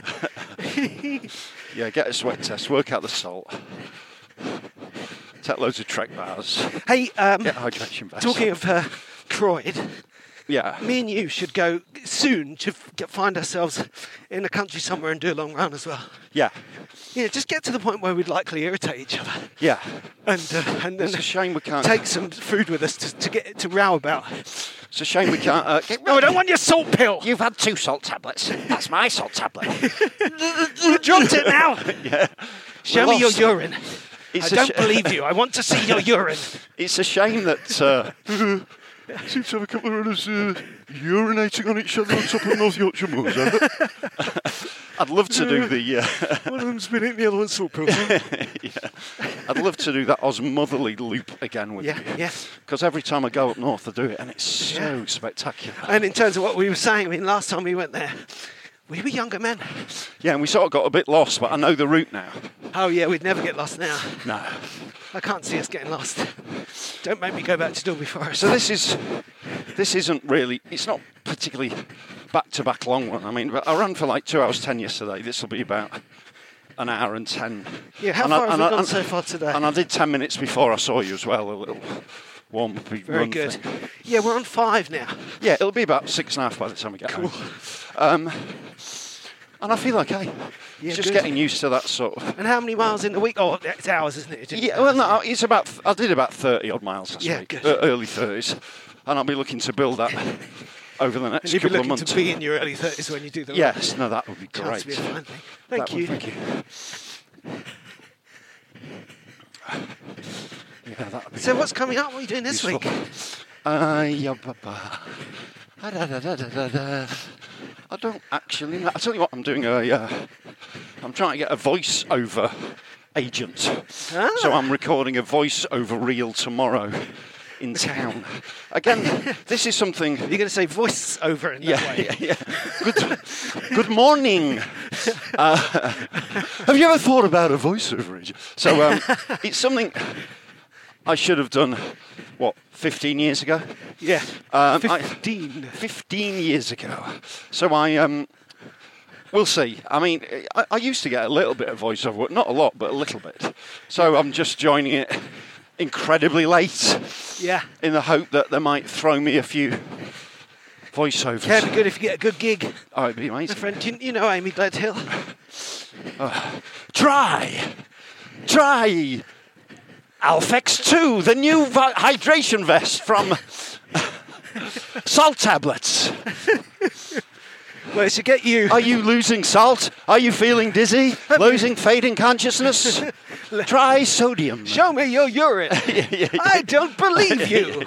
Yeah, get a sweat test. Work out the salt. Take loads of Trek bars. Hey, um, Get hydration vests. talking of uh, Croyd, Yeah. me and you should go soon to f- get, find ourselves in the country somewhere and do a long run as well. Yeah. Yeah, just get to the point where we'd likely irritate each other, Yeah. and uh, and then It's a shame we can't. take some food with us to, to get to row about. It's a shame we can't. Uh, get No, I don't want your salt pill. You've had two salt tablets. That's my salt tablet. You dropped it now. Yeah. Show We're me your lost. urine. It's I a don't sh- believe you. I want to see your urine. It's a shame that. Uh, seems to have a couple of runners uh, urinating on each other on top of North Yorkshire moors. I'd love to do the. Uh, One of them's been eating the other one's salt pills. yeah. I'd love to do that Osmotherly loop again with Yeah, you. yeah. Because every time I go up north, I do it, and it's so Yeah. spectacular. And in terms of what we were saying, I mean, last time we went there, we were younger men. Yeah, and we sort of got a bit lost, but I know the route now. Oh yeah, we'd never get lost now. No. I can't see us getting lost. Don't make me go back to Dilby Forest. So this is, this isn't really. It's not particularly back-to-back long one. I mean, but I ran for like two hours ten yesterday. This will be about an hour and ten. Yeah, how and far I, have and we I, gone and, so far today? And I did ten minutes before I saw you as well. A little warm up Very run good. thing. Yeah, we're on five now. Yeah, it'll be about six and a half by the time we get Cool. home. Um, and I feel okay. Yeah, it's just good. getting used to that sort of. And how many miles in the week? Oh, it's hours, isn't it? Yeah, well, no, it's about. I did about thirty odd miles last Yeah, week, good. uh, early thirties, and I'll be looking to build that over the next And you'll be couple of looking months. to be in your early thirties when you do the Yes, no, that would be run. great. Chance to be a fine thing. Thank That would- you. Thank you. Yeah, that would be So what's coming up? What are you doing this useful. week? Uh, yeah, ba, ba. Ah, da, da, da, da, da, da. I don't actually know. I'll tell you what, I'm doing a. Uh, I'm trying to get a voice-over agent. Ah. So I'm recording a voice-over reel tomorrow in town. Again, this is something. You're going to say voice over in that Yeah, way. yeah, yeah. Good, good morning. Uh, have you ever thought about a voiceover agent? So um, it's something I should have done, what, fifteen years ago? Yeah. Um, I- Fifteen. fifteen years ago. So I, um, we'll see. I mean, I, I used to get a little bit of voiceover work, not a lot, but a little bit. So I'm just joining it incredibly late Yeah. in the hope that they might throw me a few voiceovers. It'd be good if you get a good gig. Oh, it'd be My amazing. friend, you, you know Amy Gledhill? Try, try Alfex two, the new vi- hydration vest from Salt Tablets. Well, it should get you. Are you losing salt? Are you feeling dizzy? Losing, fading consciousness? Try sodium. Show me your urine. yeah, yeah, yeah. I don't believe you.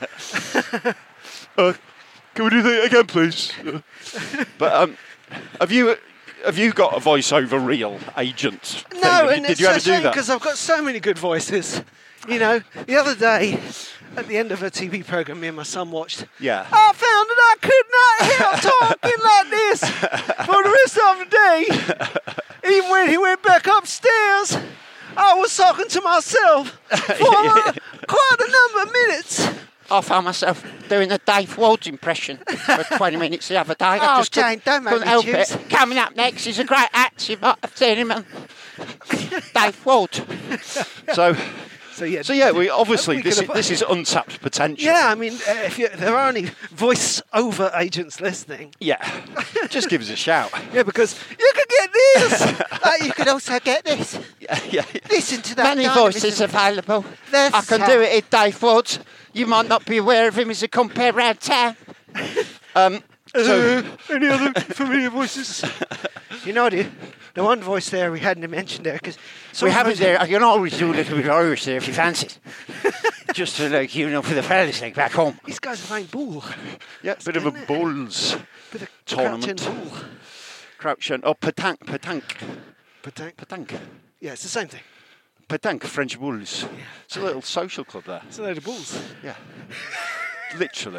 Uh, can we do that again, please? But um, have you have you got a voiceover reel agent? thing? No, Have you- and did it's you so ever do shame that? because I've got so many good voices. You know, the other day, at the end of a T V program, me and my son watched. Yeah. I found that I could not help talking like this for the rest of the day. Even when he went back upstairs, I was talking to myself for uh, quite a number of minutes. I found myself doing a Dave Woods impression for twenty minutes the other day. I Oh, just Jane, couldn't, don't make couldn't me help choose. it. Coming up next is a great actor. You might have seen him. on Dave Woods. So, So yeah. So yeah, we obviously we this could is, this is untapped potential. Yeah, I mean, uh, if, you, if there are any voice-over agents listening, Yeah. Just give us a shout. yeah, because you could get this. Uh, you could also get this. Yeah, yeah. Listen to that. Many dynamism. voices available. That's I can how- do it in Dave Woods. You might not be aware of him as a compare round town. Um, so Any other familiar voices? You know, the, the one voice there we hadn't mentioned there because We have it there. I can always do a little bit of Irish there if you fancy it. Just to, like, you know, for the fellas like back home. These guys are playing ball. yeah, bit of a bulls Bit of tournament. crouch and ball. Crouch and oh, petanque, petanque, Petanque. petanque, Yeah, it's the same thing. petanque, French bulls. It's a little social club there. It's a load of balls. Yeah. Literally.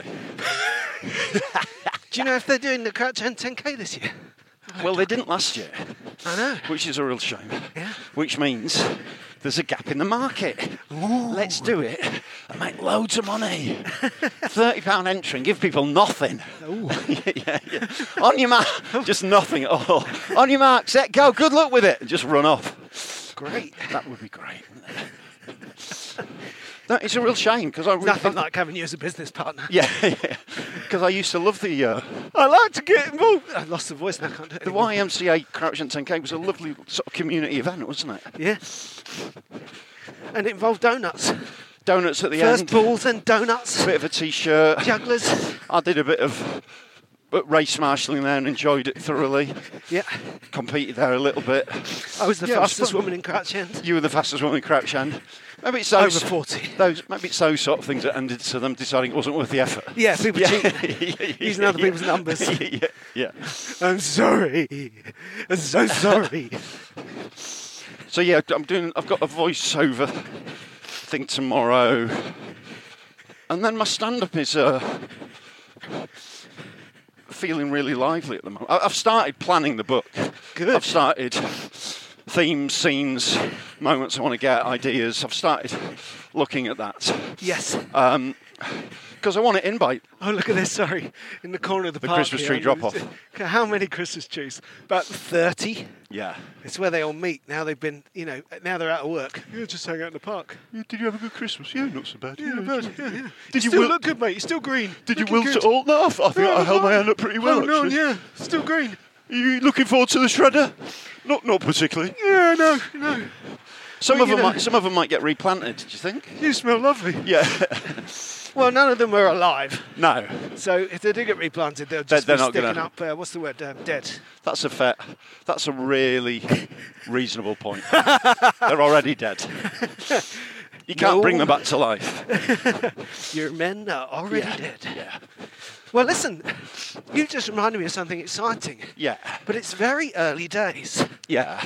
Do you know if they're doing the Crouch End ten K this year? Well, they didn't last year, I know. which is a real shame. Yeah. Which means there's a gap in the market. Let's do it and make loads of money. thirty pounds entry and give people nothing. yeah, yeah, yeah. On your mark, just nothing at all. On your mark, set, go, good luck with it. And just run off. Great. That would be great. No, it's a real shame because I really Nothing like having you as a business partner. yeah, because I used to love the uh, I like to get involved. I lost the voice now, can't do it the anymore. Y M C A Crouch and ten K was a lovely sort of community event, wasn't it? Yeah. And it involved donuts. Donuts at the First end. balls and donuts. Bit of a t-shirt. Jugglers. I did a bit of race marshalling there and enjoyed it thoroughly. Yeah. Competed there a little bit. I was the Yeah, it was fastest fun. woman in Crouch End. You were the fastest woman in Crouch End. Maybe it's those Over forty. Those maybe it's those sort of things that ended to them deciding it wasn't worth the effort. Yeah, people Yeah. cheating. Using other people's numbers. yeah, yeah. I'm sorry. I'm so sorry. So yeah, I'm doing. I've got a voiceover thing tomorrow, and then my stand-up is uh, feeling really lively at the moment. I- I've started planning the book. Good. I've started themes, scenes, moments I want to get, ideas. I've started looking at that Yes. because I want it in by. Oh, look at this, sorry. In the corner of the, The park Christmas here. tree drop-off. How many Christmas trees? About thirty. Yeah. It's where they all meet. Now they've been, you know, now they're out of work. Yeah, just hang out in the park. Did you have a good Christmas? Yeah, not so bad. Yeah, not bad. Yeah, yeah. Did you you still wil- look good, mate. You're still green. Did you Looking wilt good. it all? No, I think No, I held my no. hand up pretty well. Oh, no, actually. yeah. Still green. Are you looking forward to the shredder? Not, not particularly. Yeah, no, no. Some Well, of you them, know- might, some of them might get replanted. Do you think? You smell lovely. Yeah. Well, none of them are alive. No, So if they do get replanted, they'll They're- just they're be not sticking gonna- up, uh, what's the word, um, dead. that's a fair. That's a really reasonable point. They're already dead. You can't No. bring them back to life. Your men are already Yeah. dead. Yeah. Well, listen, you just reminded me of something exciting. Yeah. But it's very early days. Yeah.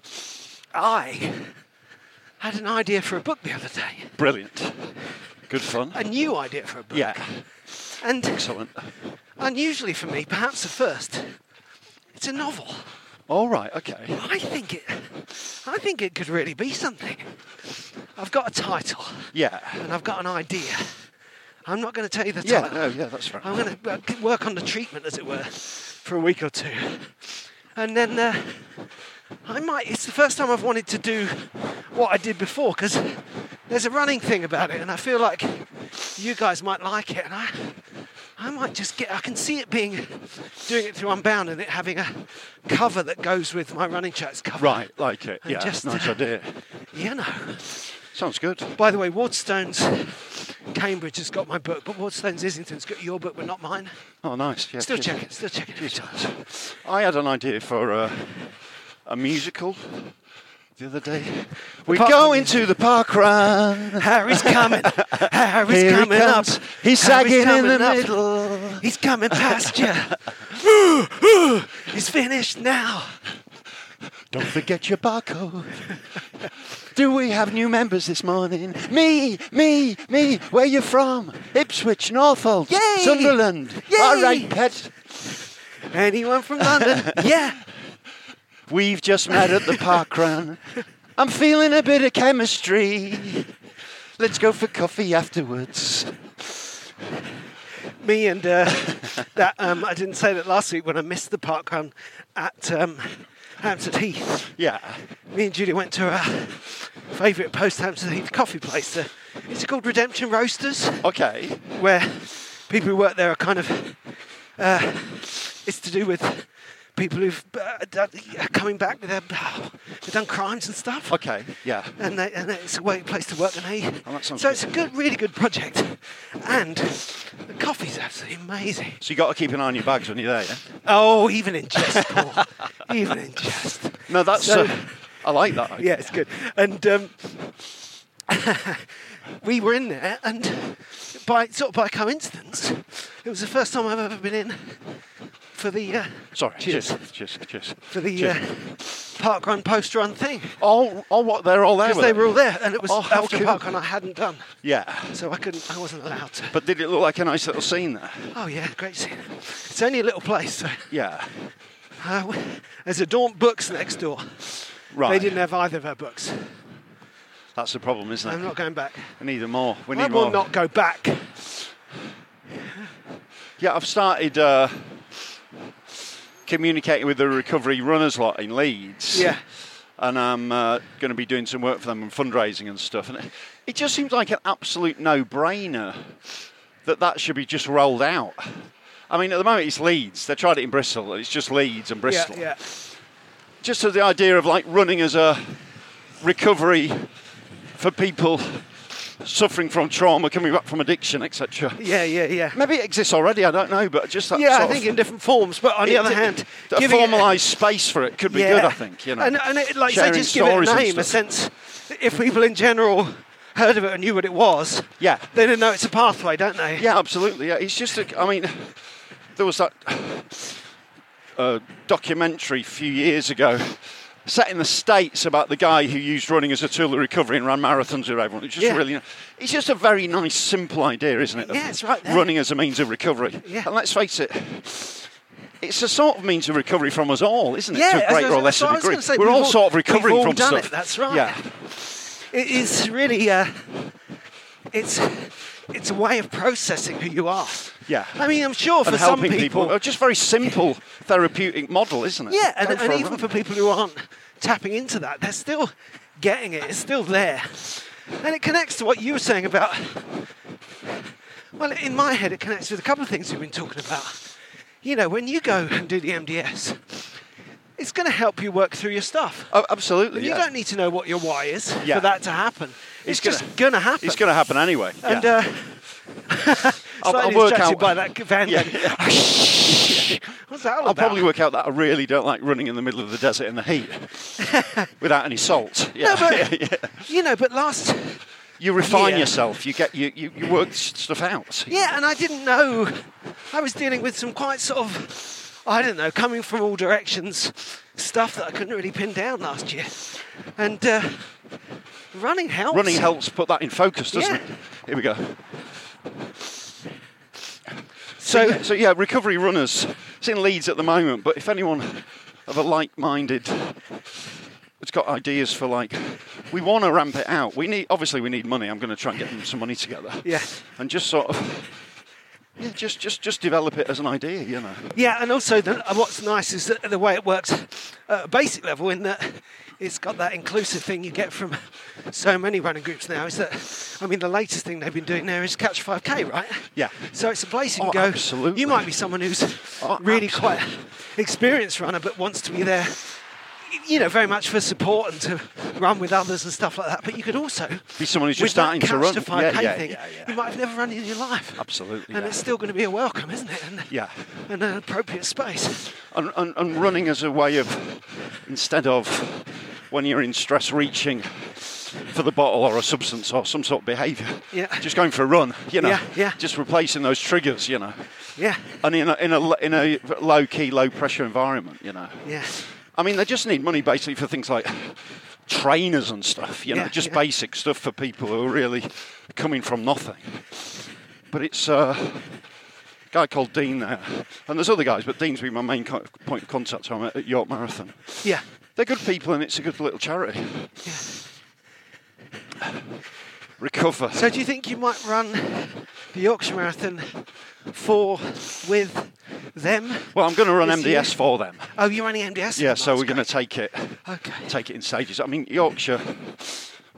I had an idea for a book the other day. Brilliant. Good fun. A new idea for a book. Yeah. And Excellent. unusually for me, perhaps a first, it's a novel. All right. Okay. I think it I think it could really be something. I've got a title Yeah. and I've got an idea. I'm not going to tell you the Yeah. title. No. Yeah. That's right. I'm going to work on the treatment, as it were, for a week or two. And then uh, I might, it's the first time I've wanted to do what I did before, because there's a running thing about it, and I feel like you guys might like it, and I I might just get, I can see it being, doing it through Unbound, and it having a cover that goes with my Running Chats cover. Right. Like it. And Yeah. just, nice uh, idea. You know. Sounds good. By the way, Wardstones Cambridge has got my book, but Wardstones Islington's got your book, but not mine. Oh, nice. Yeah. Still cheers. check it, still check it. every time. I had an idea for uh, a musical the other day. We park go run into the park run. Harry's coming. Harry's Here he coming up. comes. He's Harry's sagging in coming the up. middle. He's coming past you. He's finished now. Don't forget your barcode. Do we have new members this morning? Me, me, me. Where you from? Ipswich, Norfolk, Yay! Sunderland. Yay! All right, pet. Anyone from London? Yeah. We've just met at the park run. I'm feeling a bit of chemistry. Let's go for coffee afterwards. Me and uh, that, um, I didn't say that last week when I missed the park run at um, Hampstead Heath. Yeah. Me and Judy went to a favourite post-Hampton Heath coffee place. Uh, it's called Redemption Roasters, Okay. where people who work there are kind of. Uh, it's to do with people who've uh, done, are coming back with their, oh, they've done crimes and stuff. Okay. Yeah. And, they, and it's a great place to work, and they, Oh, that sounds so good. it's a good, really good project, and the coffee's absolutely amazing. So you got to keep an eye on your bags when you're there. Yeah. Oh, even in jest, Paul, even in jest. No, that's. So- uh, I like that. Yeah, it's good. And um, we were in there, and by sort of by coincidence, it was the first time I've ever been in for the uh, Sorry. cheers. Cheers. Cheers. Cheers. for the Cheers. uh, park run, post run thing. Oh, oh, what? They're all there. Because were they were all there, and it was Oh, how after cool. park run I hadn't done, Yeah. so I couldn't, I wasn't allowed to. But did it look like a nice little scene there? Oh yeah, great scene. It's only a little place. So, Yeah. uh, w- there's a Daunt Books next door. Right. They didn't have either of our books. That's the problem, isn't it? I'm not going back. We need them more. We need I more. will not go back. Yeah, I've started uh, communicating with the recovery runners lot in Leeds. Yeah. And I'm uh, going to be doing some work for them and fundraising and stuff. And it, it just seems like an absolute no-brainer that that should be just rolled out. I mean, at the moment it's Leeds. They tried it in Bristol. It's just Leeds and Bristol. Yeah, yeah. Just so the idea of like running as a recovery for people suffering from trauma, coming back from addiction, et cetera. Yeah, yeah, yeah. Maybe it exists already. I don't know, but just that. Yeah, I sort think of, in different forms. But on the it- other hand, a giving it- formalised space for it could be yeah. good. I think you know, and, and it, like say, Sharing just give it a stories and name, a stuff. sense. If people in general heard of it and knew what it was, Yeah. they didn't know it's a pathway, don't they? Yeah, absolutely. Yeah, it's just. A, I mean, there was that uh, documentary a few years ago set in the States about the guy who used running as a tool of recovery and ran marathons with everyone. It's just Yeah. really, it's just a very nice, simple idea, isn't it? of Yeah, it's right there. Running as a means of recovery. Yeah. And let's face it, it's a sort of means of recovery from us all, isn't it? Yeah, to a as greater I- or lesser that's what I was degree. gonna say, We're we've all all- sort of recovering we've all from done stuff. it, that's right. Yeah. It is really, uh, it's it's a way of processing who you are. Yeah. I mean, I'm sure for And some helping people, people. Just very simple therapeutic model, isn't it? yeah, and, Go for and a even run. for people who aren't tapping into that, they're still getting it. It's still there, and it connects to what you were saying about. Well, in my head, it connects with a couple of things we've been talking about. You know, when you go and do the M D S, it's going to help you work through your stuff. Oh, absolutely. You yeah. don't need to know what your why is Yeah. for that to happen. It's, It's gonna- just going to happen. It's going to happen anyway. And yeah. uh, I'll, slightly I'll work distracted out. by that van. Yeah, going, yeah. What's that all I'll about? probably work out that I really don't like running in the middle of the desert in the heat without any salt. Yeah. No, but, yeah, yeah. you know, but last... You refine Yeah. yourself. You get you, you, you work s- stuff out. Yeah, and I didn't know. I was dealing with some quite sort of, I don't know, coming from all directions stuff that I couldn't really pin down last year. And uh, running helps. Running helps put that in focus, doesn't Yeah. it? Here we go. So, So, yeah, so yeah, recovery runners. It's in Leeds at the moment, but if anyone of a like-minded has got ideas for like, we want to ramp it out. We need, obviously, we need money. I'm going to try and get them some money together. yeah. And just sort of, yeah, just just just develop it as an idea, you know. Yeah, and also the, uh, what's nice is that the way it works at a basic level, in that it's got that inclusive thing you get from so many running groups now, is that, I mean, the latest thing they've been doing there is Catch five K, right? Yeah. So it's a place you Oh, can go. absolutely. You might be someone who's Oh, really absolutely. quite experienced runner, but wants to be there, you know, very much for support and to run with others and stuff like that. But you could also Be someone who's with just starting that to Couch run. to five K Yeah, yeah, thing, yeah, yeah. you might have never run in your life. Absolutely. And yeah. it's still going to be a welcome, isn't it? And, Yeah. and an appropriate space. And, and, and running as a way of, instead of when you're in stress, reaching for the bottle or a substance or some sort of behaviour, Yeah. just going for a run, you know, Yeah, yeah. just replacing those triggers, you know, Yeah, and in a, in a, in a low key, low pressure environment, you know. yeah. I mean, they just need money basically for things like trainers and stuff, you know, Yeah, just yeah. basic stuff for people who are really coming from nothing. But it's uh, a guy called Dean there, and there's other guys, but Dean's been my main co- point of contact when I'm at York Marathon. Yeah. They're good people, and it's a good little charity. Yeah. Recover. So do you think you might run the Yorkshire Marathon for, with them? Well, I'm going to run this M D S year? for them. Oh, you're running M D S? Yeah, Oh, so that's we're going to great. take it, Okay. take it in stages. I mean, Yorkshire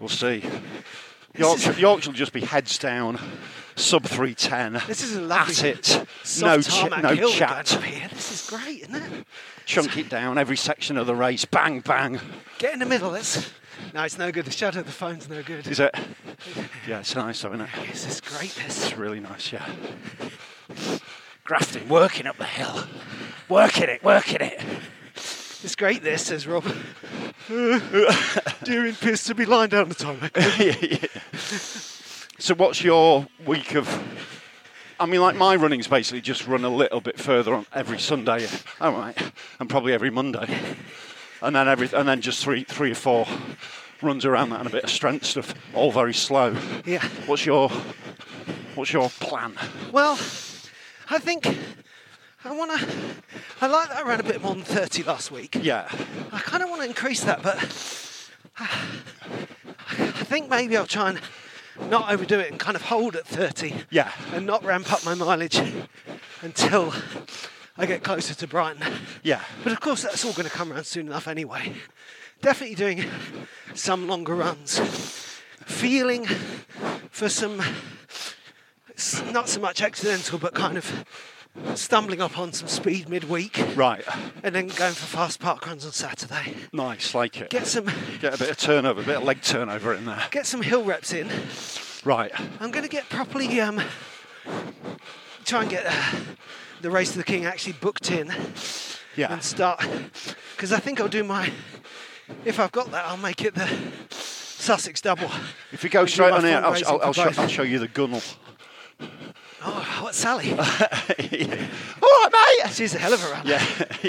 We'll see. Yorkshire, Yorkshire will just be heads down, sub three ten. This is a lovely at it. soft No, ch- tarmac no hill chat. going up here. This is great, isn't it? Chunk it down every section of the race. Bang, bang. Get in the middle. Let's. No, it's no good. The shadow of the phone's no good. Is it? Yeah, it's nice, though, isn't it? This is great. This. It's really nice, yeah. Grafting, working up the hill. Working it, working it. It's great. This, says Rob. Deering appears to be lying down the time. yeah, yeah. So, what's your week of? I mean, like my running's basically just run a little bit further on every Sunday. All right, and probably every Monday, and then every, and then just three, three or four runs around that and a bit of strength stuff, all very slow. Yeah. What's your, what's your plan? Well, I think I want to. I like that I ran a bit more than thirty last week. Yeah. I kind of want to increase that, but I think maybe I'll try and not overdo it and kind of hold at thirty. Yeah. And not ramp up my mileage until I get closer to Brighton. Yeah. But of course, that's all going to come around soon enough anyway. Definitely doing some longer runs. Feeling for some, not so much accidental, but kind of stumbling upon some speed midweek. Right. And then going for fast park runs on Saturday. Nice, like it. Get some, Get a bit of turnover, a bit of leg turnover in there. get some hill reps in. Right. I'm going to get properly, um, try and get uh, the Race to the King actually booked in. Yeah. And start, because I think I'll do my, if I've got that, I'll make it the Sussex double. If you go I'll do straight my on here, I'll, fundraising I'll, I'll, for show, both. I'll show you the gunnel. Oh, what's Sally? All right, mate. She's a hell of a runner. Yeah. yeah.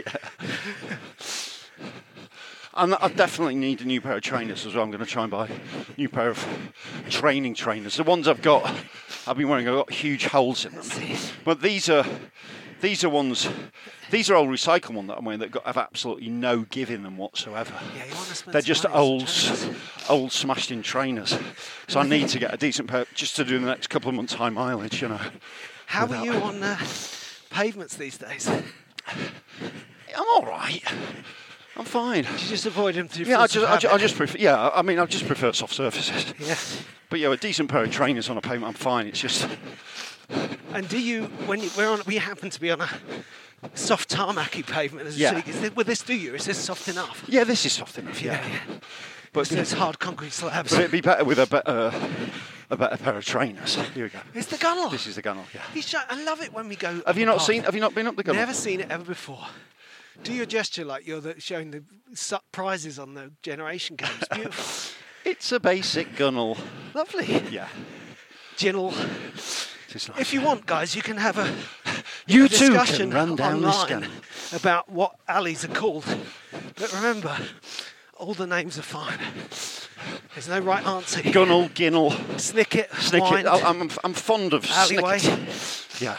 And I definitely need a new pair of trainers as well. I'm going to try and buy a new pair of training trainers. The ones I've got, I've been wearing, I've got huge holes in them. But these are, these are ones, these are old recycle ones that I'm wearing that got, have absolutely no give in them whatsoever. Yeah, you want to spend They're some just money on old, trainers. old smashed in trainers. So I need to get a decent pair just to do the next couple of months high mileage, you know. How are without- you on uh, pavements these days? I'm all right. I'm fine. Do you just avoid them through Yeah, I force just, of I, ju- I habit? just prefer. Yeah, I mean, I just prefer soft surfaces. Yeah. But yeah, a decent pair of trainers on a pavement, I'm fine. It's just, And do you, when you, we're on, we happen to be on a soft tarmacy pavement as Yeah. a is this, will this do you? Is this soft enough? yeah, this is soft enough. Yeah, yeah. but But those hard concrete slabs. but it'd be better with a better, a better pair of trainers. Here we go. It's the Gunnel. This is the Gunnel. Yeah. He's show- I love it when we go. Have you up a not path. seen? Have you not been up the Gunnel? Never seen it ever before. Do your gesture like you're the, showing the su- prizes on the Generation Games. Beautiful. It's a basic Gunnel. Lovely. Yeah. Ginnel. It's nice. If you want, guys, you can have a, You a too can discussion run down this online Gunnel. about what alleys are called. But remember, all the names are fine. There's no right answer here. Gunnel, Ginnel, Snicket, Snicket. Wind, I- I'm, I'm fond of Alleyway. Snicket. Yeah.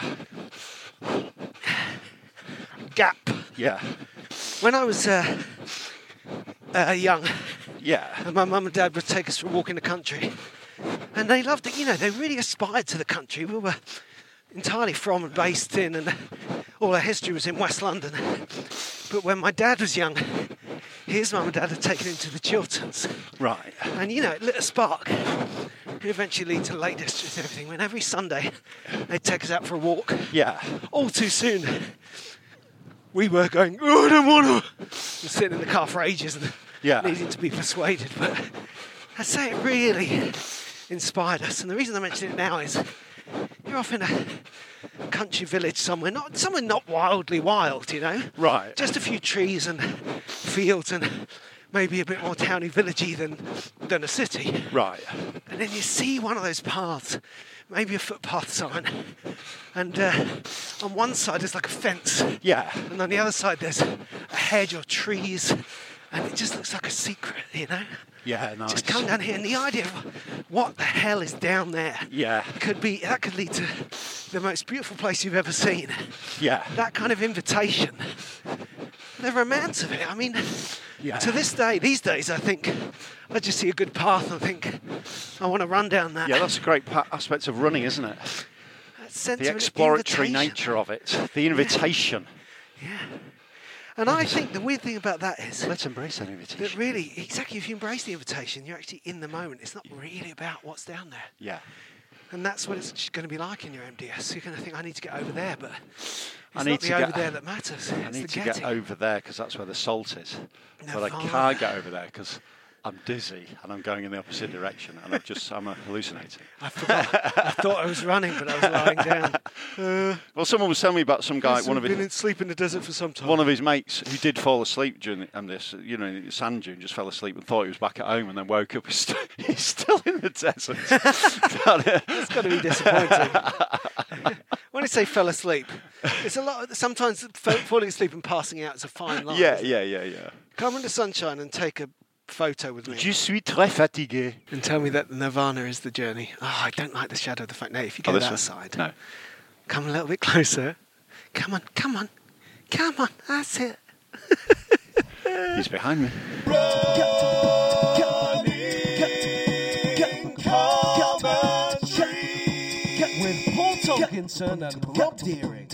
Gap. Yeah. When I was uh, uh, young, Yeah. and my mum and dad would take us for a walk in the country, and they loved it. You know, they really aspired to the country. We were entirely from and based in, and all our history was in West London. But when my dad was young, his mum and dad had taken him to the Chilterns. Right. And, you know, it lit a spark. It eventually lead to Lake District and everything. When every Sunday, they'd take us out for a walk. Yeah. All too soon, we were going, oh, I don't want to. And sitting in the car for ages and Yeah. needing to be persuaded. But I'd say it really inspired us. And the reason I mention it now is you're off in a country village somewhere, not somewhere not wildly wild, you know? Right. Just a few trees and fields and maybe a bit more towny villagey than, than a city. Right. And then you see one of those paths, maybe a footpath sign, and uh, on one side there's like a fence, Yeah. and on the other side there's a hedge or trees, and it just looks like a secret, you know? Yeah. Nice. Just come down here, and the idea of what the hell is down there Yeah. could be, that could lead to the most beautiful place you've ever seen. Yeah. That kind of invitation, the romance of it. I mean, Yeah. to this day, these days, I think I just see a good path and think I want to run down that. Yeah, that's a great pa- aspect of running, isn't it? that sense The of exploratory invitation. nature of it, the invitation. And I think the weird thing about that is Let's embrace that invitation. that really, exactly, if you embrace the invitation, you're actually in the moment. It's not really about what's down there. Yeah. And that's what it's going to be like in your M D S. You're going to think, I need to get over there, but it's I need not to the over get- there that matters. I it's need the to getting. get over there because that's where the salt is. But I Nirvana. can't get over there because I'm dizzy and I'm going in the opposite direction and I'm just I'm hallucinating. I forgot. I thought I was running, but I was lying down. Uh, Well, someone was telling me about some guy, I've one of been his in sleep in the desert for some time. one of his mates who did fall asleep during the, um, this, you know, in the sand dune, just fell asleep and thought he was back at home and then woke up. He's, st- he's still in the desert. It's got to be disappointing. When I say fell asleep, it's a lot. Of, sometimes fa- falling asleep and passing out is a fine line. yeah, isn't it? yeah, yeah, yeah. Come into sunshine and take a photo with me. Je suis très fatigué. And tell me that Nirvana is the journey. Oh, I don't like the shadow of the fact. No, if you go Oh, this that one? side, No. come a little bit closer. Come on, come on, come on. That's it. He's behind me. With Paul Tomkinson and Rob Deering.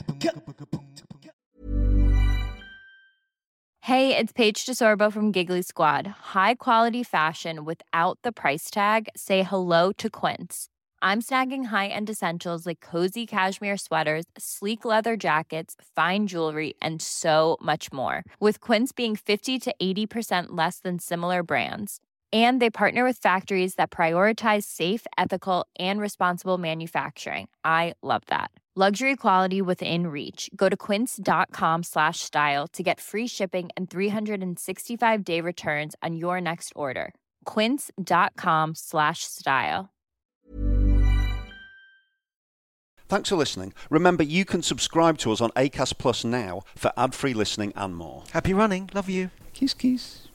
Hey, it's Paige DeSorbo from Giggly Squad. High quality fashion without the price tag. Say hello to Quince. I'm snagging high-end essentials like cozy cashmere sweaters, sleek leather jackets, fine jewelry, and so much more. With Quince being fifty to eighty percent less than similar brands. And they partner with factories that prioritize safe, ethical, and responsible manufacturing. I love that. Luxury quality within reach. Go to quince.com slash style to get free shipping and three sixty-five day returns on your next order. Quince.com slash style. Thanks for listening. Remember, you can subscribe to us on Acast Plus now for ad-free listening and more. Happy running. Love you. Kiss, kiss.